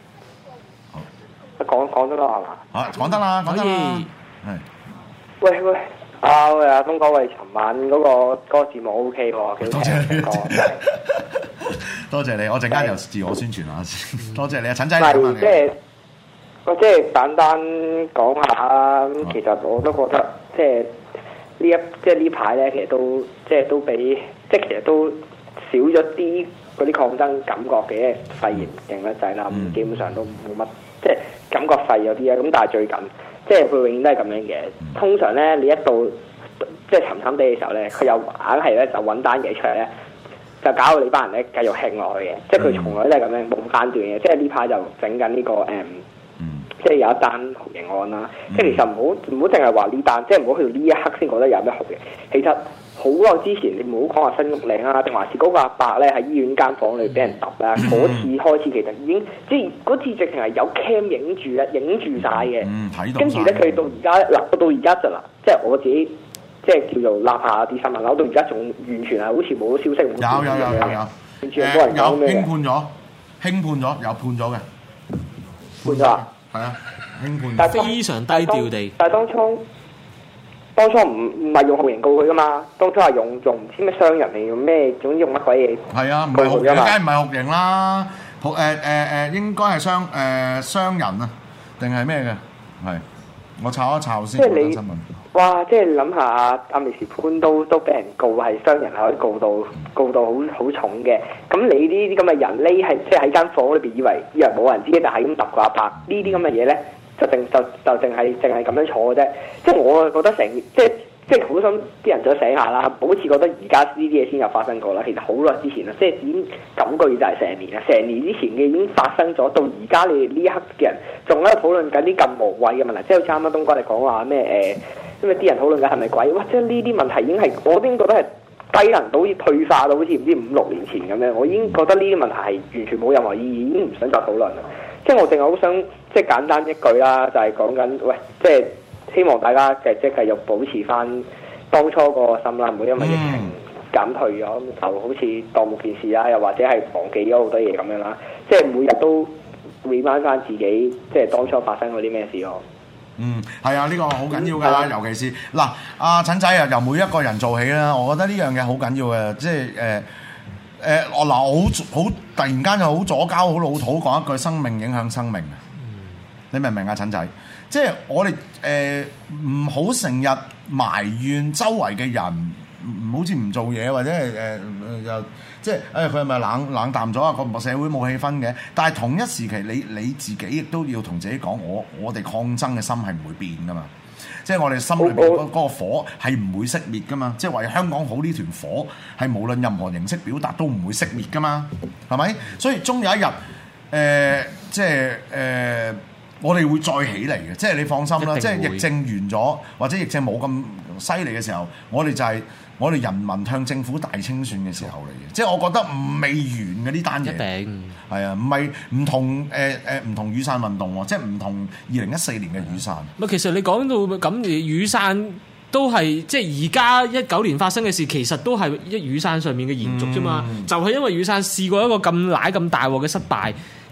講講得啦係嘛？ 啊，講得啦，講得啦。係。 喂喂，啊喂啊，東哥喂，尋晚嗰個嗰個節目 O K 喎，幾好聽。 多謝你，我陣間又自我宣傳下先。多謝你啊，陳仔。 唔係即係，我即係簡單講下咁，其實我都覺得即係呢一即係呢排咧，其實都即係都比即係其實都少咗啲嗰啲抗爭感覺嘅肺炎勁得滯啦，咁基本上都冇乜即係感覺廢咗啲啊。咁但係最近即係佢永遠都係咁樣嘅。通常咧，你一到即係沉沉地嘅時候咧，佢又硬係咧就揾單嘢出嚟咧。就搞到你班人咧繼續興落去嘅，即係佢從來都係咁樣冇間斷嘅。即係呢排就整緊呢個誒，嗯、即係有一單酷刑案啦。嗯、即係其實唔好唔好淨係話呢單，即係唔好去到呢一刻先覺得有咩酷刑。其實好耐之前，你唔好講話新屋嶺啊，定還是嗰個阿伯咧喺醫院間房裏俾人揼啦。嗰、嗯、次開始其實已經即係嗰次直情係有 cam 影住咧，影住晒嘅。 嗯，睇到。 跟住咧，佢到而家嗱，到而家就嗱，即係我自己。即係叫做立下啲新聞啦，到而家仲完全係好似冇消息。 有有有有有， 完全冇人講咩嘅。 有輕判咗，輕判咗，有判咗嘅。 判咗啊？ 係啊，輕判。 但非常低調地。 但係當初當初唔唔係用酷刑告佢噶嘛？當初係用用唔知咩傷人嚟用咩，總之用乜鬼嘢？ 係啊，唔係酷刑，梗係唔係酷刑啦？酷誒誒誒，應該係傷誒傷人啊，定係咩嘅？係，我抄一抄先。 即係你。哇！即係諗下阿美時潘都都俾人告係傷人，可以告到告到好好重嘅。咁你呢啲咁嘅人匿係即係喺間房裏邊，以為以為冇人知，但係咁揼個阿伯呢啲咁嘅嘢咧，就淨就就淨係淨係咁樣坐嘅啫。即係我覺得成即係即係好想啲人再醒下啦，好似覺得而家呢啲嘢先有發生過啦。其實好耐之前啦，即係已經九個月就係成年啦，成年之前嘅已經發生咗，到而家你哋呢一刻嘅人仲喺度討論緊啲咁無謂嘅問題，即係好似啱啱東哥你講話咩誒？因為啲人討論緊係咪鬼？哇！即係呢啲問題已經係我已經覺得係低能到好似退化到好似唔知五六年前咁樣。我已經覺得呢啲問題係完全冇任何意義，已經唔想再討論啦。即係我淨係好想即係簡單一句啦，就係講緊喂，即係希望大家嘅即係繼續保持翻當初個心啦，唔好因為疫情減退咗，咁就好似當冇件事啦，又或者係忘記咗好多嘢咁樣啦。即係每日都 remind 翻自己，即係當初發生過啲咩事咯。 嗯，係啊，呢、這個好緊要㗎，尤其是嗱，阿、啊、陳仔啊，由每一個人做起啦，我覺得呢樣嘢好緊要嘅，即係誒誒，我嗱我好好突然間就好左膠好老土講一句，生命影響生命啊！嗯、你明唔明啊，陳仔？即係我哋誒唔好成日埋怨周圍嘅人，唔好似唔做嘢或者係誒又即係誒佢係咪冷冷淡咗啊？個社會冇氣氛嘅，但係同一時期你你自己亦都要同自己講，我我哋抗爭嘅心係唔會變噶嘛，即係我哋心裏邊嗰嗰個火係唔會熄滅噶嘛，即係為香港好呢團火係無論任何形式表達都唔會熄滅噶嘛，係咪？所以終有一日誒、呃，即係誒。呃我哋會再起嚟嘅，即係你放心啦。即係疫症完咗，或者疫症冇咁犀利嘅時候，我哋就係、是、我哋人民向政府大清算嘅時候嚟嘅。即係我覺得未完嘅呢單嘢，一定係啊，唔係唔同誒誒唔同雨傘運動喎，即係唔同二零一四年嘅雨傘。 唔其實你講到咁，雨傘都係即係而家一九年發生嘅事，其實都係一雨傘上面嘅延續啫嘛。嗯、就係因為雨傘試過一個咁奶咁大鑊嘅失敗。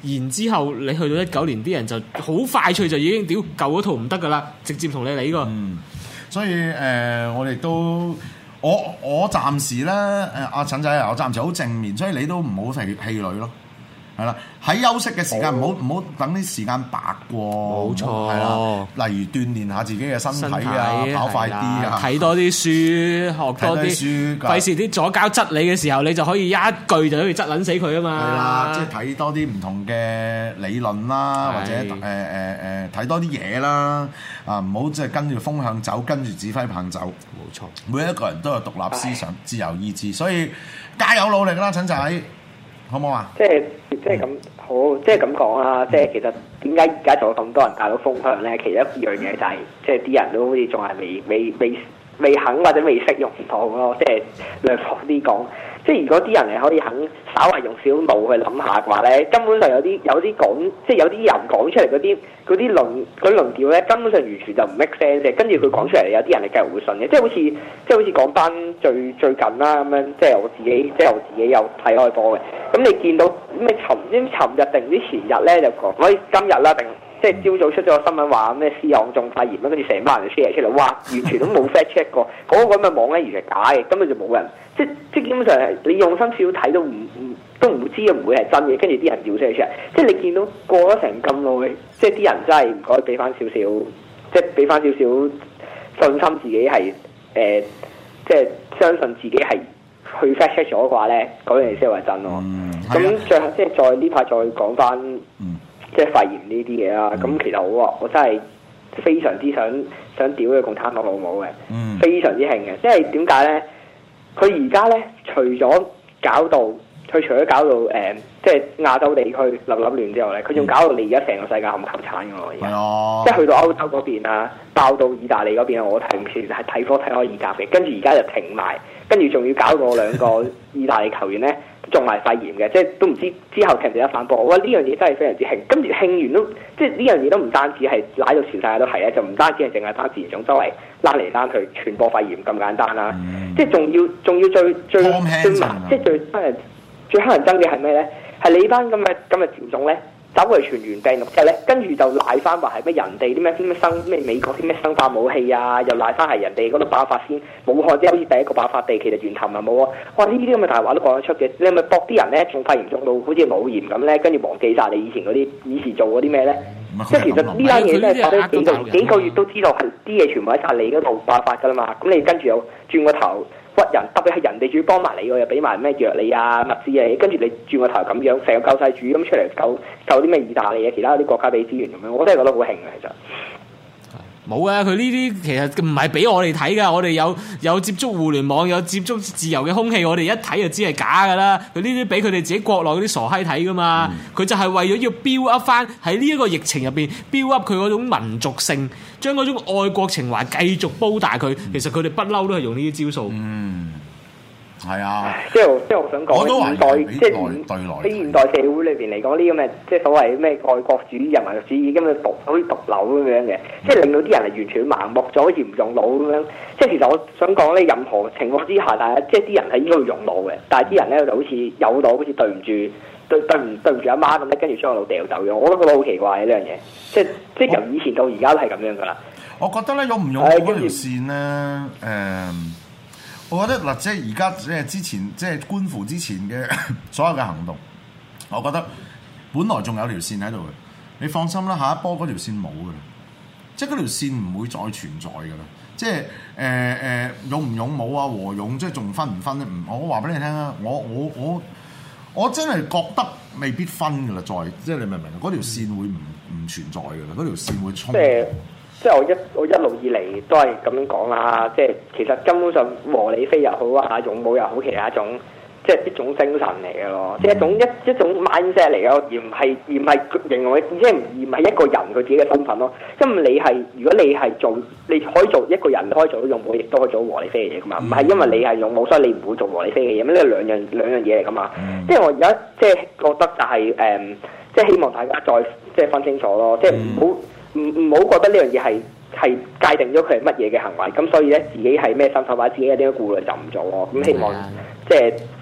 然之後你去到一九年，啲人就好快脆就已經屌舊嗰套唔得噶啦，直接同你理個。 嗯，所以誒、呃，我哋都我我暫時咧誒，阿陳仔啊，我暫時好正面，所以你都唔好氣氣餒咯。係啦，喺休息嘅時間唔好唔好等啲時間白過。 冇錯， 係啦。例如鍛鍊下自己嘅身體啊，體跑快啲啊， 睇多啲書，學多啲書。費事啲左膠質你嘅時候，你就可以一句就可以質撚死佢啊嘛。 係啦，即係睇多啲唔同嘅理論啦，或者誒誒誒睇多啲嘢啦。啊，唔好即係跟住風向走，跟住指揮棒走。 冇錯， 每一個人都有獨立思想、自由意志，所以加油努力啦，陳仔。好唔好啊？ 即係即係咁好，即係咁講啦。即係其實點解而家仲有咁多人帶到風向咧？其中一樣嘢就係、是，即係啲人都好似仲係未未未未肯或者未識用到咯。即係略薄啲講，即係如果啲人係可以肯稍為用小腦去諗下嘅話咧，根本上有啲有啲講，即係有啲人講出嚟嗰啲嗰啲論嗰啲論調咧，根本上完全就唔 make sense 嘅。跟住佢講出嚟，有啲人係繼續會信嘅。即係好似即係好似講翻最最近啦咁樣，即係我自己即係我自己有睇開波嘅。咁你見到咩？尋啲尋日定唔知前日咧就講，我今日啦定即係朝早出咗個新聞話咩斯朗中肺炎啦，跟住成班人 share 出嚟，哇！完全都冇 fact check 過，嗰、那個咁嘅網咧完全係假嘅，根本就冇人，即即基本上係你用心少睇都唔唔都唔會知唔會係真嘅，跟住啲人要 share 出嚟，即係你見到過咗成咁耐，即係啲人真係唔該俾翻少少，即係俾翻少少信心自己係誒、呃，即係相信自己係。去 fact check 咗嘅話咧，嗰樣嘢先係真咯。咁、嗯、最後即係再呢排再講翻，嗯、即係肺炎呢啲嘢啦。咁、嗯、其實我啊，我真係非常之想想屌佢共產黨老母嘅，嗯、非常之興嘅。即係點解咧？佢而家咧，除咗搞到佢除咗搞到誒、呃，即係亞洲地區立立亂之後咧，佢仲搞到你而家成個世界冚球產嘅喎。而家、嗯、即係去到歐洲嗰邊啊，爆到意大利嗰邊啊，我睇其實係睇科睇開意甲嘅，跟住而家就停埋。跟住仲要搞到兩個意大利球員咧中埋肺炎嘅，即係都唔知之後踢唔踢得反波。哇！呢樣嘢真係非常之興，跟住興完都即係呢樣嘢都唔單止係拉到全世界都係咧，就唔單止係淨係單自然種周圍拉嚟拉去傳播肺炎咁簡單啦。嗯、即係仲要仲要最最最麻，即係最乞人最乞人憎嘅係咩咧？係你班咁嘅咁嘅條種咧。走去傳原病毒嘅咧，跟住就賴翻話係咩人哋啲咩啲咩生咩美國啲咩生化武器啊，又賴翻係人哋嗰度爆發先，武漢即係好似第一個爆發地，其實源頭咪冇啊！哇！呢啲咁嘅大話都講得出嘅，你係咪搏啲人咧中肺炎中到好似腦炎咁咧，跟住忘記晒你以前嗰啲以前做嗰啲咩咧？即係其實呢單嘢咧，發咗幾個幾個月都知道係啲嘢全部喺晒你嗰度爆發㗎啦嘛，咁你跟住又轉個頭。屈人，特別係人哋仲要幫埋你喎，又俾埋咩藥你啊、物資啊，跟住你轉個頭咁樣，成個救世主咁出嚟救救啲咩意大利啊，其他啲國家俾資源咁樣，我真係覺得好興嘅其實。 冇啊！佢呢啲其實唔係俾我哋睇噶，我哋有有接觸互聯網，有接觸自由嘅空氣，我哋一睇就知係假噶啦。佢呢啲俾佢哋自己國內嗰啲傻閪睇噶嘛，佢、嗯、就係為咗要 build up 翻喺呢一個疫情入邊 build up 佢嗰種民族性，將嗰種愛國情懷繼續煲大佢。嗯、其實佢哋不嬲都係用呢啲招數。嗯係啊， 即係即係我想講，現代即係喺現代社會裏邊嚟講，呢啲咁嘅即係所謂咩愛國主義、人民主義咁嘅毒，好似毒瘤咁樣嘅，即係令到啲人係完全盲目咗，好似唔用腦咁樣。即係其實我想講咧，任何情況之下，但係即係啲人係應該要用腦嘅，但係啲人咧就好似有腦，好似對唔住對對唔對唔住阿媽咁咧，跟住將個腦掉走咗。我都覺得好奇怪呢樣嘢，即係即係由以前到而家都係咁樣噶啦。 我覺得咧，用唔用嗰條線咧，誒、嗯。我覺得嗱，即係而家即係之前，即係觀乎之前嘅所有嘅行動，我覺得本來仲有條線喺度嘅，你放心啦，下一波嗰條線冇嘅啦，即係嗰條線唔會再存在嘅啦，即係誒誒勇唔勇武啊，和勇即係仲分唔分咧？唔，我話俾你聽啊，我我我我真係覺得未必分嘅啦，再即係你明唔明？嗰條線會唔唔存在嘅啦，嗰條線會衝。 即係我一我一路以嚟都係咁樣講啦，即係其實根本上和理非又好啊，勇武又好，其實係一種即係一種精神嚟嘅咯，即係一種一一種 mindset 嚟嘅，而唔係而唔係形容即係而唔係一個人佢自己嘅身份咯。因為你係如果你係做你可以做一個人，可以做到勇武，亦都可以做到和理非嘅嘢噶嘛。唔係因為你係勇武，所以你唔會做和理非嘅嘢，咁呢兩樣兩樣嘢嚟噶嘛。嗯、即係我而家即係覺得就係、是、誒、嗯，即係希望大家再即係分清楚咯，即係唔好。唔唔好覺得呢樣嘢係係界定咗佢係乜嘢嘅行為，咁所以咧自己係咩身份或者自己有啲顧慮就唔做咯。咁希望即係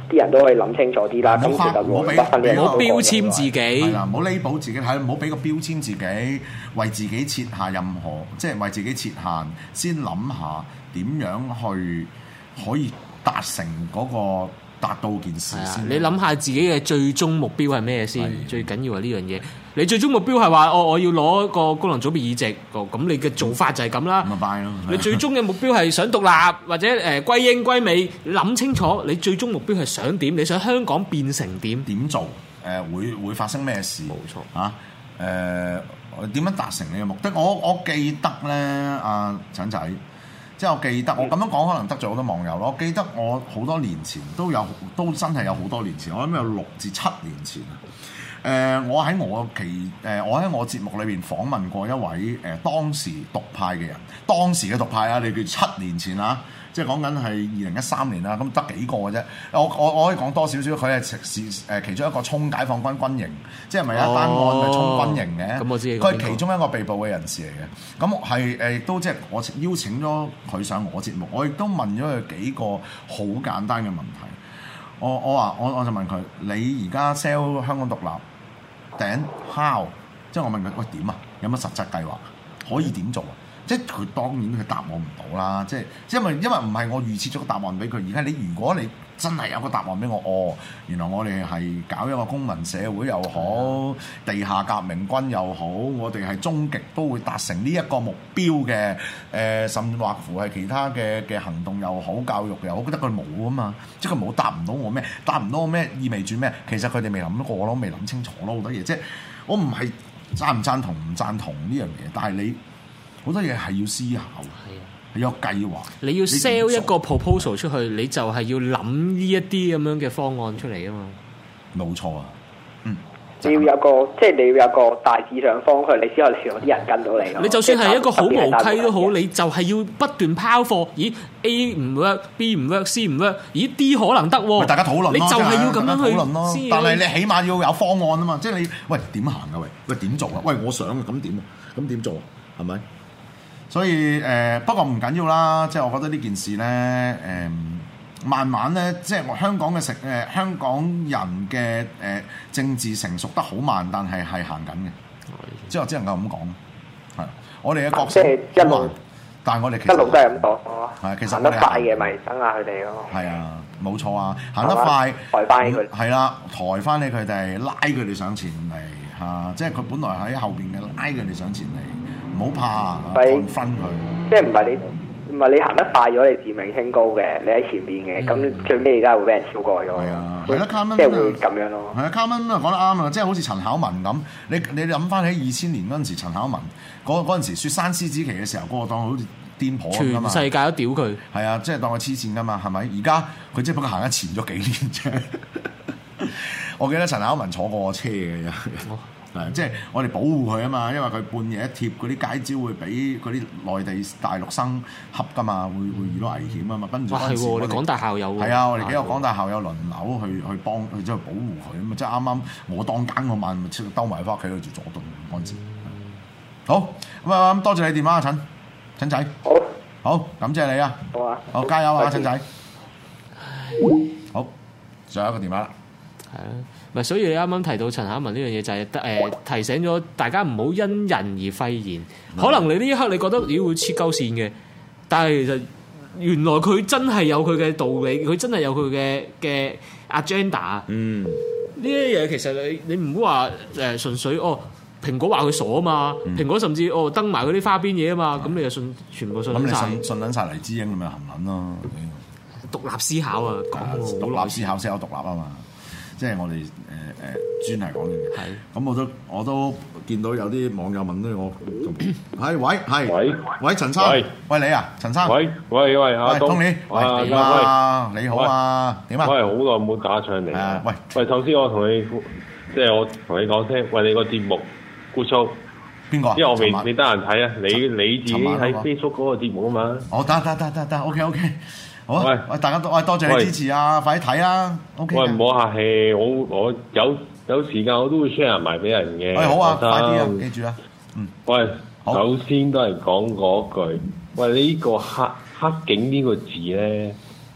啲人都可以諗清楚啲啦。咁其實唔好俾唔好標籤自己， 係啦，唔好 label 自己，係唔好俾個標籤自己，為自己設下任何，即係為自己設限，先諗下點樣去可以達成嗰個達到件事先。 你諗下自己嘅最終目標係咩先？最緊要係呢樣嘢。你最終目標係話我我要攞個功能組別議席，咁你嘅做法就係咁啦。你最終嘅目標係想獨立或者誒歸英歸美，諗清楚你最終目標係想點？你想香港變成點？ 點做？誒、呃、會會發生咩事？冇錯啊！誒、呃、點樣達成你嘅目的？我我記得咧，阿、啊、陳仔，即係我記得我咁樣講可能得罪好多網友咯。我記得我好多年前都有都真係有好多年前，我諗有六至七年前。誒、呃，我喺我期誒、呃，我喺我節目裏邊訪問過一位誒、呃、當時獨派嘅人，當時嘅獨派啊，你叫七年前啊，即係講緊係二零一三年啦，咁得幾個嘅啫。我我我可以講多少少，佢係誒其中一個衝解放軍軍營，即係咪有一單案係衝軍營嘅？咁、哦、我知。佢係其中一個被捕嘅人士嚟嘅。咁係誒，亦都即係我邀請咗佢上我節目，我亦都問咗佢幾個好簡單嘅問題。我我話我我就問佢：你而家 sell 香港獨立？頂 how， 即係我問佢喂點啊？有乜實質計劃？可以點做啊？即係佢當然佢答我唔到啦。即係因為因為唔係我預設咗個答案俾佢。而家你如果你真係有個答案俾我，哦，原來我哋係搞一個公民社會又好，地下革命軍又好，我哋係終極都會達成呢一個目標嘅。誒、呃，甚至或乎係其他嘅嘅行動又好，教育又好，我覺得佢冇啊嘛，即係佢冇答唔到我咩？答唔到我咩？意味住咩？其實佢哋未諗過咯，未諗清楚咯，好多嘢。即係我唔係贊唔贊同唔贊同呢樣嘢，但係你好多嘢係要思考。你有計劃， 你要 sell 一個 proposal 出去，你就係要諗呢一啲咁樣嘅方案出嚟啊嘛。冇錯啊， 嗯，你要有個即係你要有個大致上方向，你先可以令到啲人跟到你。 你就算係一個好無稽都好，你就係要不斷拋貨。咦 A 唔 work，B 唔 work，C 唔 work， 咦 D 可能得喎。 大家討論咯， 你就係要咁樣去討論咯。但係你起碼要有方案啊嘛，即係你喂點行啊喂，喂點做啊？喂我想啊，咁點啊？咁點做啊？係咪？所以誒、呃，不過唔緊要啦，即係我覺得呢件事咧，誒、呃，慢慢咧，即係香港嘅成誒香港人嘅誒、呃、政治成熟得好慢，但係係行緊嘅，即係我只能夠咁講，係我哋嘅角色一路，但係我哋其實一路都係咁講，係其實行得快嘅咪等下佢哋咯，係啊，冇錯啊，行得快抬翻佢，係啦，抬翻起佢哋，拉佢哋上前嚟嚇、啊，即係佢本來喺後邊嘅，拉佢哋上前嚟。唔好怕，分分佢。即係唔係你唔係你行得快咗，你自命清高嘅，你喺前邊嘅，咁、嗯、最尾而家會俾人超過咗。係啊，係啦，卡文即係會咁樣咯。係啊，卡文啊講得啱啊，即係好似陳巧文咁，你你諗翻起二千年嗰陣時，陳巧文嗰嗰陣時雪山獅子旗嘅時候，嗰、嗰個當好似癲婆咁嘛，全世界都屌佢。係啊，即係當佢黐線噶嘛，係咪？而家佢只不過行得前咗幾年啫。我記得陳巧文坐過我車嘅。係，即係我哋保護佢啊嘛，因為佢半夜貼嗰啲街招會俾嗰啲內地大陸生恰噶嘛，會會遇到危險啊嘛。跟住嗰陣時我哋港大校友係啊，我哋幾個港大校友輪流去去幫去即係保護佢啊嘛。即係啱啱我當更嗰晚咪兜埋翻屋企去住佐敦嗰陣時。好咁啊，多謝你電話啊，陳陳仔。好，好感謝你啊。好啊，好加油啊，陳仔。好，最後一個電話啦。係啊。咪所以你啱啱提到陳巧文呢樣嘢就係、是、誒、呃、提醒咗大家唔好因人而廢言。可能你呢一刻你覺得你會黐鳩線嘅，但係其實原來佢真係有佢嘅道理，佢真係有佢嘅嘅 agenda。嗯，呢啲嘢其實你你唔好話誒純粹哦，蘋果話佢傻啊嘛，嗯、蘋果甚至哦登埋嗰啲花邊嘢啊嘛，咁、嗯、你就信全部信曬。咁你信信撚曬黎智英咁咪含撚咯？獨立思考啊，講獨立思考先有獨立啊嘛。即係我哋誒誒專係講嘅嘢，係咁我都我都見到有啲網友問到我，係喂係喂喂陳生，喂，喂你啊陳生，喂喂喂阿東，喂點啊？你好啊，點啊？我係好耐冇打上嚟啊！喂喂，首先我同你即係我同你講聲，喂你個節目 good show，邊個？因為我未未得閒睇啊，你你自己喺 Facebook 嗰個節目啊嘛。哦得得得得得 OK OK。好啊！喂喂，大家多喂多謝你支持啊！快啲睇啊 ！OK。喂，唔好客氣，我我有有時間我都會 share 埋俾人嘅。喂，好啊，快啲啊！記住啊！嗯。喂，首先都係講嗰句，喂，你呢個黑黑警呢個字咧，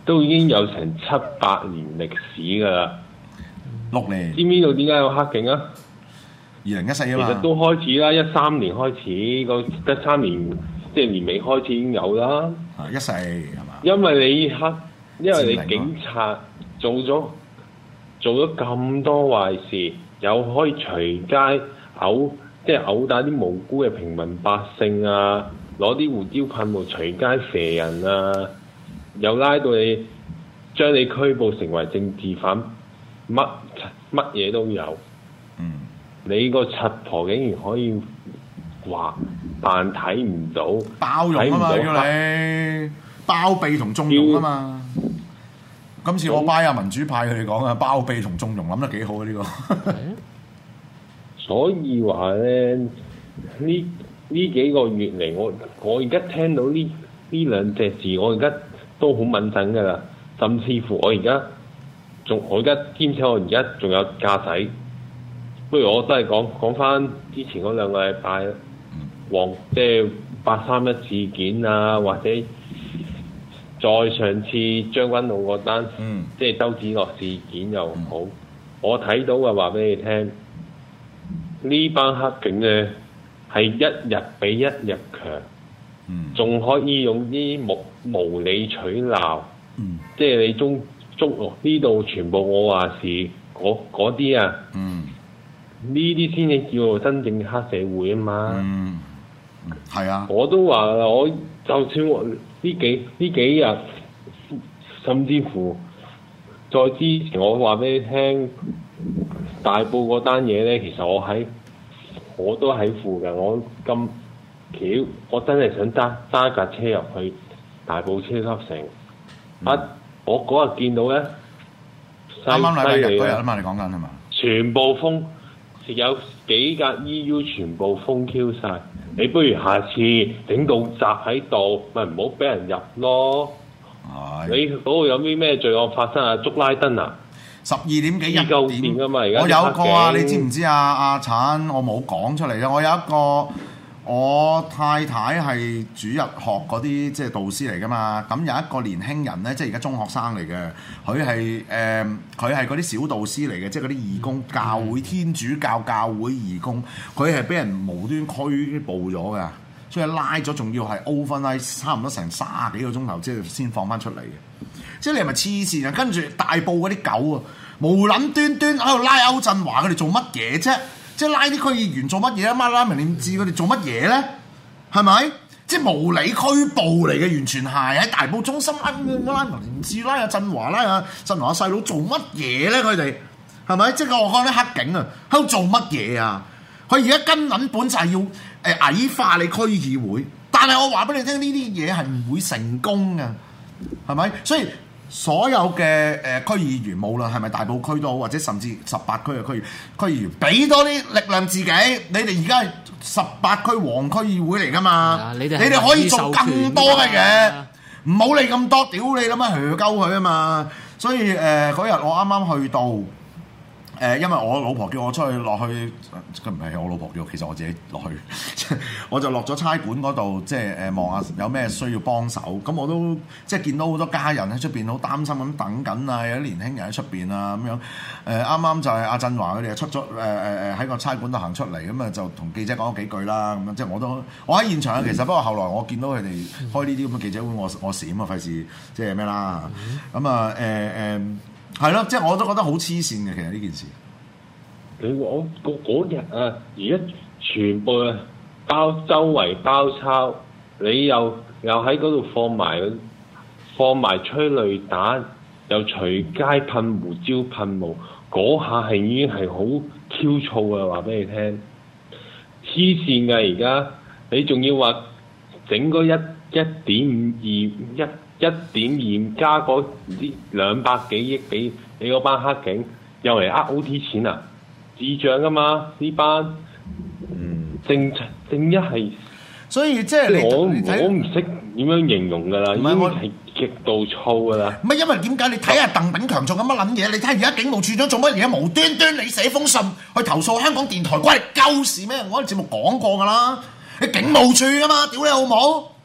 都已經有成七八年歷史㗎啦。 六年。 知唔知道點解有黑警啊？ 二零一四啊嘛。 其實都開始啦，一三年開始個一三年即係年尾開始已經有啦。 啊，一四係嘛？ 因為你黑，因為你警察做咗做咗咁多壞事，又可以隨街毆，即係毆打啲無辜嘅平民百姓啊，攞啲胡椒噴霧隨街射人啊，又拉到你將你拘捕成為政治犯，乜乜嘢都有。 嗯， 你個柒婆竟然可以話扮睇唔到， 包容啊嘛，叫你包庇同縱容啊嘛。今次我拜下民主派佢哋講啊，包庇同縱容諗得幾好啊呢、呢個。 所以話咧，呢呢幾個月嚟，我我而家聽到呢呢兩隻字，我而家都好敏感㗎啦。甚至乎我而家仲我而家兼且我而家仲有駕駛。不如我都係講講翻之前嗰兩個禮拜，黃即係八三一事件啊，或者再上次將軍澳嗰單，嗯、即係周梓樂事件又好，嗯、我睇到嘅話俾你聽，呢班黑警咧係一日比一日強，仲、嗯、可以用啲無無理取鬧，嗯、即係你中中呢度全部我話事嗰嗰啲啊。嗯呢啲先至叫做真正嘅黑社會啊嘛，嗯，係啊，我都話啦，我就算我呢幾呢幾日，甚至乎再之前我話俾你聽，大埔嗰單嘢咧，其實我喺我都喺附近，我咁巧，我真係想揸揸架車入去大埔超級城，嗯、啊，我嗰日見到咧， 啱啱禮拜日嗰日啊嘛，你講緊係嘛？ 全部封。有幾架 E U 全部封 Q 晒，你不如下次整到閘喺度，咪唔好俾人入咯。你嗰度有啲咩罪案發生啊？捉拉登啊！ 十二點幾一點㗎嘛，而家我有個啊，你知唔知啊？阿橙，我冇講出嚟啊！我有一個。我太太係主日學嗰啲即係導師嚟㗎嘛，咁有一個年輕人咧，即係而家中學生嚟嘅，佢係誒佢係嗰啲小導師嚟嘅，即係嗰啲義工，教會天主教教會義工，佢係俾人無端拘捕咗㗎，所以拉咗，仲要係 overnight 差唔多成卅幾個鐘頭，即係先放翻出嚟嘅。即係你係咪黐線啊？跟住大埔嗰啲狗啊，無撚端端喺度拉歐振華，佢哋做乜嘢啫？即係拉啲區議員做乜嘢啊？媽拉明你知佢哋做乜嘢咧？係咪？即係無理拘捕嚟嘅，完全係喺大埔中心拉拉明你唔知拉阿振華拉阿振華細佬做乜嘢咧？佢哋係咪？即係我講啲黑警啊，喺度做乜嘢啊？佢而家根本本就係要誒矮化你區議會，但係我話俾你聽，呢啲嘢係唔會成功嘅，係咪？所以。所有嘅誒、呃、區議員，無論係咪大埔區都好，或者甚至十八區嘅區區議員，俾多啲力量自己。你哋而家係十八區黃區議會嚟㗎嘛？你哋可以做更多嘅嘢，唔好理咁多，屌你諗乜嚇鳩佢啊嘛！所以誒嗰日我啱啱去到。誒、呃，因為我老婆叫我出去落去，佢唔係我老婆叫我，其實我自己落去，我就落咗差館嗰度，即係誒望下有咩需要幫手。咁我都即係見到好多家人喺出邊好擔心咁等緊啊，有啲年輕人喺出邊啊咁樣。誒啱啱就係阿振華佢哋出咗誒誒誒喺個差館度行出嚟，咁啊就同記者講咗幾句啦。咁樣即係我都我喺現場啊，其實不過後來我見到佢哋開呢啲咁嘅記者會，我我閃啊，費事即係咩啦。咁啊誒誒。係咯，即係我都覺得好黐線嘅，其實呢件事。 你我嗰日啊，而家全部包周圍包抄，你又又喺嗰度放埋放埋催淚彈，又隨街噴胡椒噴霧，嗰下係已經係好 Q 躁嘅，話俾你聽。黐線㗎而家，你仲要話整嗰一一點五二一。一點二加嗰唔知兩百幾億俾你嗰班黑警，又嚟呃 O T 錢啊！智障㗎嘛呢班，嗯，正正一係， 所以即係你我我唔識點樣形容㗎啦，已經係極度燥㗎啦。 唔係因為點解？你睇下鄧炳強做緊乜撚嘢？你睇下而家警務處長做乜嘢？無端端你寫封信去投訴香港電台關你鳩事咩？我喺節目講過㗎啦，你警務處㗎嘛，屌你好冇？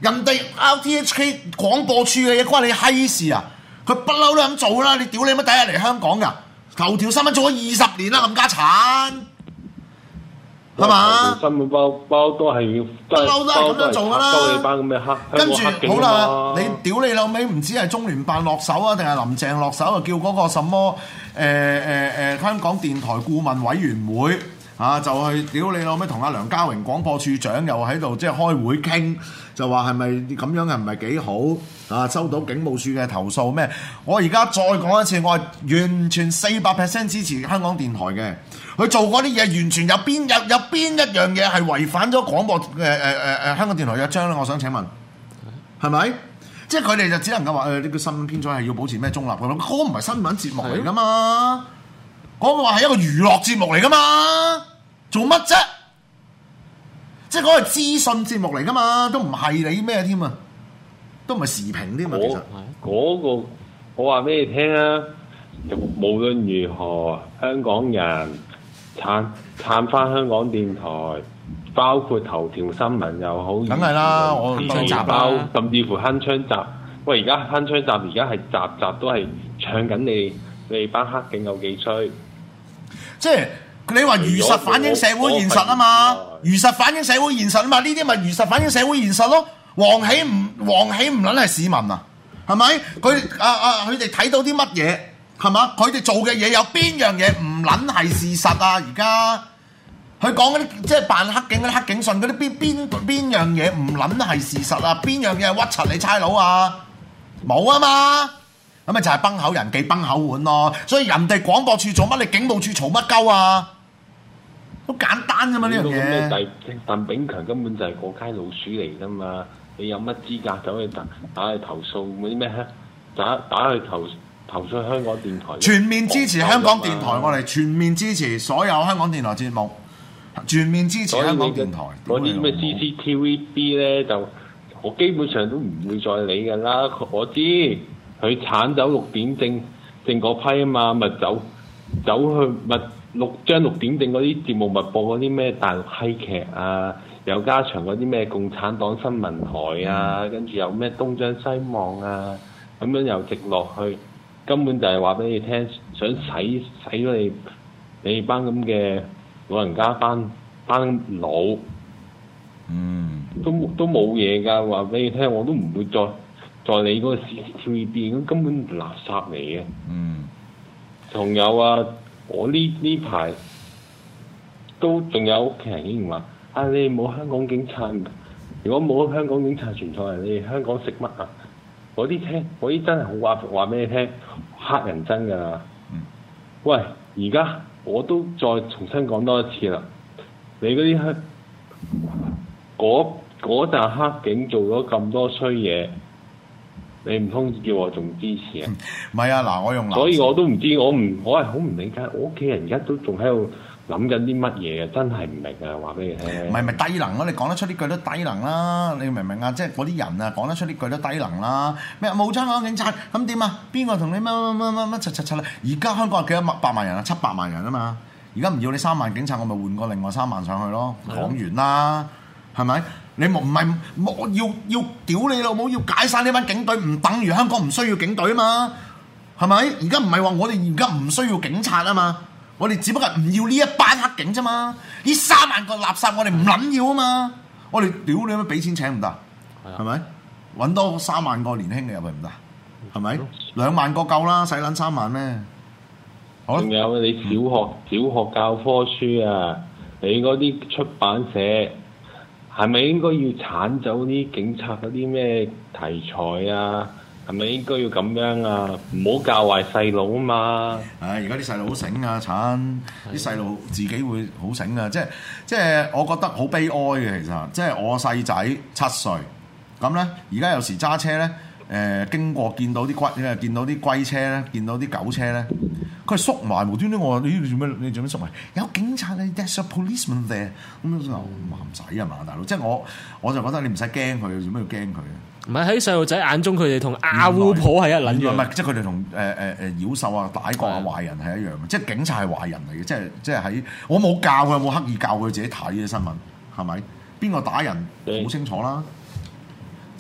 人哋 R T H K 廣播處嘅嘢關你閪事啊！佢不嬲都咁做啦，你屌你乜第一日嚟香港㗎？頭條新聞做咗二十年啦，冚家鏟，係嘛？ 新聞包包都係要不嬲都係咁樣做㗎啦。收你班咁嘅黑， 跟住好啦，你屌你老味，唔知係中聯辦落手啊，定係林鄭落手啊？叫嗰個什麼誒誒誒香港電台顧問委員會啊，就去屌你老味，同阿梁家榮廣播處長又喺度即係開會傾，就話係咪咁樣係唔係幾好啊？收到警務處嘅投訴咩？我而家再講一次，我係完全四百 percent 支持香港電台嘅。佢做嗰啲嘢完全有邊有有邊一樣嘢係違反咗廣播誒誒誒誒香港電台約章咧？我想請問係咪？即係佢哋就只能夠話誒呢個新聞編採係要保持咩中立嘅咯？嗰個唔係新聞節目嚟噶嘛？嗰個話係一個娛樂節目嚟噶嘛？做乜啫？即係嗰個資訊節目嚟噶嘛？都唔係你咩添啊？都唔係時評添啊！其實嗰、那個我話俾你聽啊，無論如何，香港人撐撐翻香港電台，包括頭條新聞又好， 梗係啦，我鏗鏘集啦，甚至乎鏗鏘集。喂，而家鏗鏘集而家係集集都係唱緊你你班黑警有幾衰， 即係。你話如實反映社會現實啊嘛，如實反映社會現實啊嘛，呢啲咪如實反映社會現實咯。黃喜唔黃喜唔撚係市民啊，係咪？佢啊啊佢哋睇到啲乜嘢係嘛？佢哋做嘅嘢有邊樣嘢唔撚係事實啊？而家佢講嗰啲即係扮黑警嗰啲黑警信嗰啲邊邊邊樣嘢唔撚係事實啊？邊樣嘢係屈柒你差佬啊？冇啊嘛！咁咪就係崩口人忌崩口碗咯，所以人哋廣播處做乜，你警務處嘈乜鳩啊？好簡單啫嘛呢樣嘢。 鄧鄧炳強根本就係過街老鼠嚟㗎嘛，你有乜資格走去打打去投訴嗰啲咩？打打去投投訴香港電台。 全面支持香港電台，我哋全面支持所有香港電台節目，全面支持香港電台。 嗰啲咩 C C T V B 咧，就我基本上都唔會再理㗎啦。我知。佢剷走六點正正嗰批啊嘛，咪走走去咪六將六點正嗰啲節目咪播嗰啲咩大陸閪劇啊，又加長嗰啲咩共產黨新聞台啊，跟住有咩東張西望啊，咁樣又直落去，根本就係話俾你聽，想洗洗咗你你班咁嘅老人家班班老，嗯，都都冇嘢㗎，話俾你聽，我都唔會再。在你嗰個 C C T V B 咁根本垃圾嚟嘅。嗯。仲有啊，我呢呢排都仲有屋企人竟然話：啊，你哋冇香港警察，如果冇香港警察存在，你哋香港食乜啊？嗰啲聽，嗰啲真係好話話俾你聽，黑人憎㗎。嗯。喂，而家我都再重新講多一次啦，你嗰啲黑嗰嗰紮黑警做咗咁多衰嘢。你唔通叫我仲支持啊？ 唔係啊，嗱，我用所以我都唔知，我唔我係好唔理解，我屋企人而家都仲喺度諗緊啲乜嘢嘅，真係唔明啊！話俾你聽。 唔係咪低能咯？你講得出呢句都低能啦！你明唔明啊？即係嗰啲人啊，講得出呢句都低能啦！咩冇香港警察咁點啊？邊個同你乜乜乜乜乜柒柒柒咧？而家香港有幾多百萬人啊？七百萬人啊嘛！而家唔要你三萬警察，我咪換個另外三萬上去咯。講完啦，係咪？你冇唔係冇要要屌你老母，要解散呢班警隊，唔等於香港唔需要警隊啊嘛？係咪？而家唔係話我哋而家唔需要警察啊嘛？我哋只不過唔要呢一班黑警啫嘛。呢三萬個垃圾我哋唔撚要啊嘛。我哋屌你乜俾錢請唔得？係咪？揾多三萬個年輕嘅入去唔得？係咪？兩萬個夠啦，使撚三萬咩？好。 仲有你小學小學教科書啊，你嗰啲出版社。係咪應該要剷走啲警察嗰啲咩題材啊？係咪應該要咁樣啊？唔好教壞細路啊嘛！ 唉，而家啲細路好醒啊，剷啲細路自己會好醒啊！即係即係我覺得好悲哀嘅，其實即係我細仔七歲咁咧，而家有時揸車咧，誒、呃、經過見到啲龜，見到啲龜車咧，見到啲狗車咧，佢係縮埋無端端我話你你做咩？你做咩縮埋？有警察你 there's a policeman there 咁就唔使啊嘛，大佬！即係我我就覺得你唔使驚佢，做咩要驚佢啊？ 唔係喺細路仔眼中，佢哋同阿烏婆係一撚樣， 唔係即係佢哋同誒誒誒妖獸啊、歹國啊、壞人係一樣嘅，即係警察係壞人嚟嘅，即係即係喺我冇教佢，冇刻意教佢自己睇嘅新聞係咪？邊個打人好清楚啦？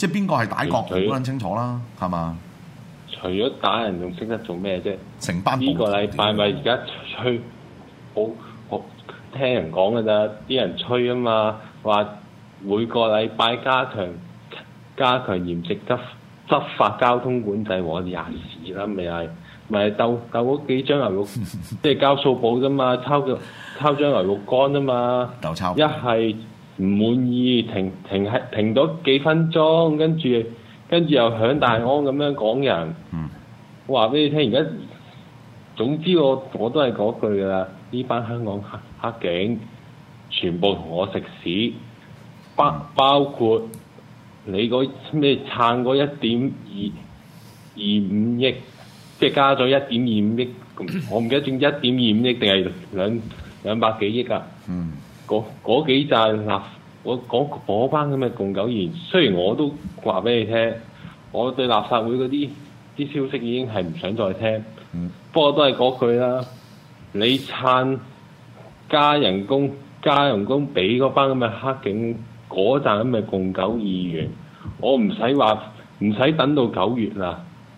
即係邊個係歹角，好撚清楚啦，係嘛？ 除咗打人，仲識得做咩啫？ 成班呢個禮拜咪而家吹，好好聽人講㗎咋，啲人吹啊嘛，話每個禮拜加強加強嚴值執執法交通管制，我哋廿時啦，咪係咪係鬥鬥嗰幾張牛肉，即係交數簿啫嘛，抄個抄張牛肉乾啊嘛， 鬥抄一係唔滿意停停係停咗幾分鐘，跟住跟住又響大安咁樣講人。 嗯， 我話俾你聽，而家總之我我都係嗰句㗎啦，呢班香港黑黑警全部同我食屎，包包括你嗰咩撐嗰一點二二五億，即係加咗一點二五億，我唔記得仲一點二五億定係兩兩百幾億啊？ 嗯， 嗰嗰幾紮垃，我嗰嗰班咁嘅共九員，雖然我都話俾你聽，我對垃圾會嗰啲啲消息已經係唔想再聽。 嗯， 不過都係嗰句啦，你撐加人工加人工俾嗰班咁嘅黑警嗰陣咁嘅共九議員，我唔使話唔使等到九月啦，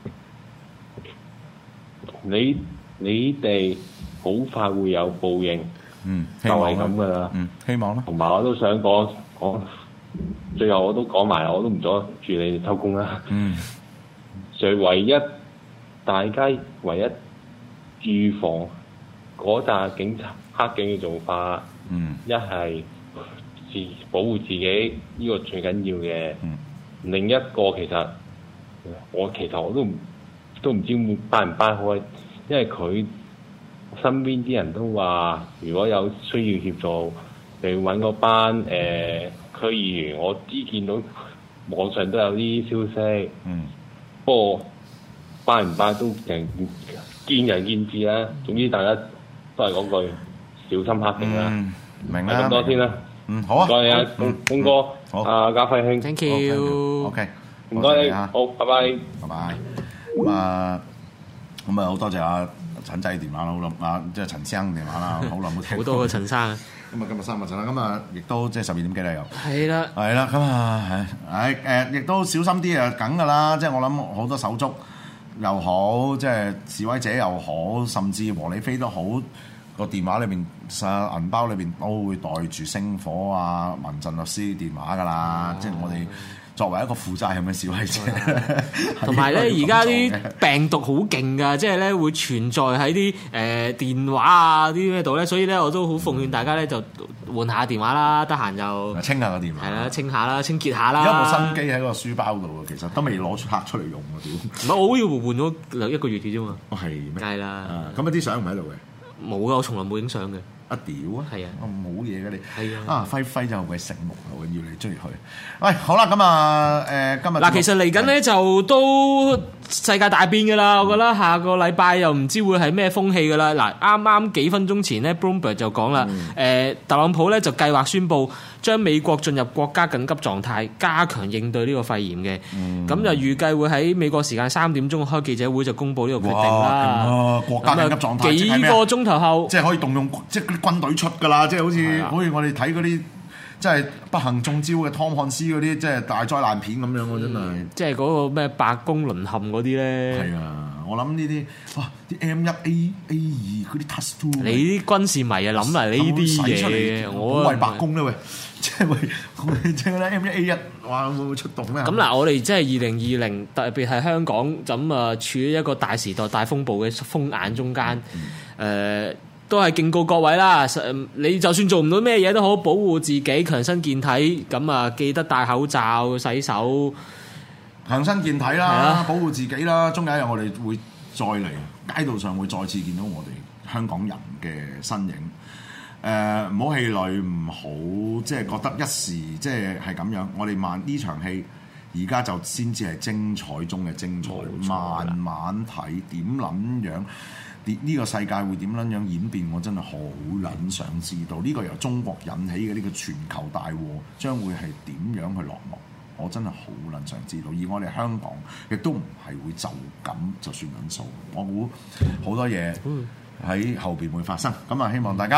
你你哋好快會有報應。 嗯， 就係咁噶啦。 嗯，希望啦。 同埋我都想講講，最後我都講埋，我都唔阻住你哋偷工啦。 嗯。 最唯一大家唯一預防嗰紮警察黑警嘅做法， 嗯， 一係自保護自己，呢、這個最緊要嘅。 嗯。另一個其實我其實我都唔都唔知會掰唔掰開，因為佢。身邊啲人都話，如果有需要協助，你揾嗰班誒、呃、區議員。我知見到網上都有啲消息， 嗯， 不過拜唔拜都人見仁見智啦。總之大家都係講句小心黑警啦。 嗯，明啦。 咁多先啦。 嗯，好啊。 唔該你啊，東東哥。 好。 阿家輝兄。 Thank you。 OK。 唔該你。好，拜拜。 拜拜。咁啊，咁啊，好多謝阿陳仔電話啦，好耐啊，即係陳生電話啦，好耐冇聽。 好多個陳生啊！ 咁啊，今日三個陳啦，咁啊，亦都即係十二點幾啦又。 係啦。係啦，咁啊，係，誒誒，亦都小心啲啊，梗㗎啦，即係我諗好多手足又好，即係示威者又好，甚至和理非都好，個電話裏邊、實銀包裏邊都會袋住星火啊、民陣律師電話㗎啦，即係我哋。作為一個負責任嘅示威者， 同埋咧，而家啲病毒好勁㗎，即係咧會存在喺啲誒電話啊啲咩度咧，所以咧我都好奉勸大家咧就換下電話啦，得閒就清下個電話， 係啦，清下啦，清潔下啦。 而家部新機喺個書包度喎，其實都未攞出拍出嚟用喎，屌！ 唔係，我好似換咗兩一個月嘅啫嘛。 哦，係咩？ 梗係啦。 咁啊啲相唔喺度嘅。冇㗎，我從來冇影相嘅。 啊屌啊！ 係啊， 冇嘢嘅你。係啊。啊輝輝就好鬼醒目啊！要你追佢。喂，好啦，咁啊誒今日嗱，其實嚟緊咧就都世界大變㗎啦，我覺得下個禮拜又唔知會係咩風氣㗎啦。嗱，啱啱幾分鐘前咧 ，Bloomberg 就講啦，誒、嗯呃、特朗普咧就計劃宣布將美國進入國家緊急狀態，加強應對呢個肺炎嘅。咁、嗯、就預計會喺美國時間三點鐘開記者會就公佈呢個決定啦。 哇！國家緊急狀態， 幾個鐘頭後， 即係可以動用即係嗰啲軍隊出㗎啦，即係好似好似我哋睇嗰啲。即係不幸中招嘅湯漢斯嗰啲，即係大災難片咁樣喎，真係、嗯。即係嗰個咩白宮淪陷嗰啲咧。係啊，我諗呢啲哇，啲 M 一 A A 二嗰啲 Task Two。你啲軍事迷啊，諗埋呢啲嘢，我保衞白宮咧喂，即係喂，即係咧 M 一 A 一，哇會唔會出動咧？咁嗱，我哋即係二零二零，特別係香港，咁啊處於一個大時代大風暴嘅風眼中間，誒、嗯。呃都係警告各位啦，你就算做唔到咩嘢都好，保護自己，強身健體，咁啊記得戴口罩、洗手，強身健體啦，保護自己啦。終有一日我哋會再嚟街道上會再次見到我哋香港人嘅身影。誒唔好氣餒，唔好即係覺得一時即係係咁樣。我哋慢呢場戲而家就先至係精彩中嘅精彩，慢慢睇點撚樣。呢個世界會點撚樣演變？我真係好撚想知道。呢個由中國引起嘅呢個全球大禍，將會係點樣去落幕？我真係好撚想知道。而我哋香港亦都唔係會就咁就算撚數。我估好多嘢喺後邊會發生。咁啊，希望大家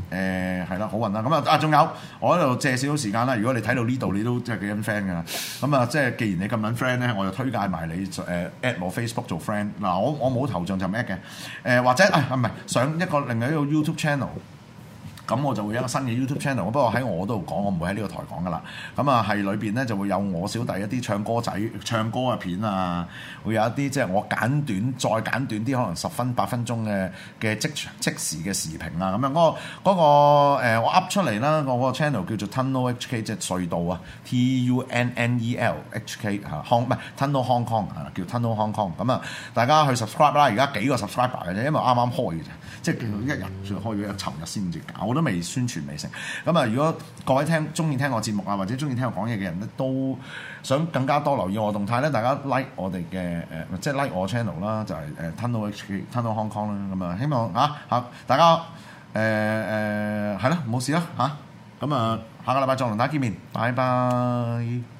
誒係啦，好運啦。咁啊啊，仲有我喺度借少少時間啦。如果你睇到呢度，你都真係幾撚 friend 㗎啦。咁啊，即係既然你咁撚 friend 咧，我就推介埋你誒 at 我 Facebook 做 friend。嗱，我我冇頭像就 at 嘅。誒或者啊唔係上一個另外一個 YouTube channel。咁我就會有一個新嘅 YouTube channel，不過喺我度講，我唔會喺呢個台講噶啦。咁啊，係裏邊咧就會有我小弟一啲唱歌仔、唱歌嘅片啊，會有一啲即係我簡短、再簡短啲，可能十分八分鐘嘅嘅即即時嘅時評啊，咁樣嗰、嗰個嗰、嗰個、呃、我 up 出嚟啦，我個 channel 叫做 Tunnel H K， 即係隧道啊 ，T U N N E L H K 嚇，Hong 唔係 Tunnel Hong Kong 啊，叫 Tunnel Hong Kong。咁啊，大家去 subscribe 啦，而家幾個 subscriber 嘅啫，因為啱啱開嘅啫，即係一日先開咗一，尋日先至搞。都未宣傳未成，咁啊！如果各位聽中意聽我節目啊，或者中意聽我講嘢嘅人咧，都想更加多留意我動態咧，大家 like 我哋嘅誒，即係 like 我 channel 啦，就係誒 Tunnel H K、Tunnel Hong Kong 啦，咁啊，希望嚇嚇大家誒誒係啦，冇事啦嚇，咁啊，下個禮拜再同大家見面，拜拜。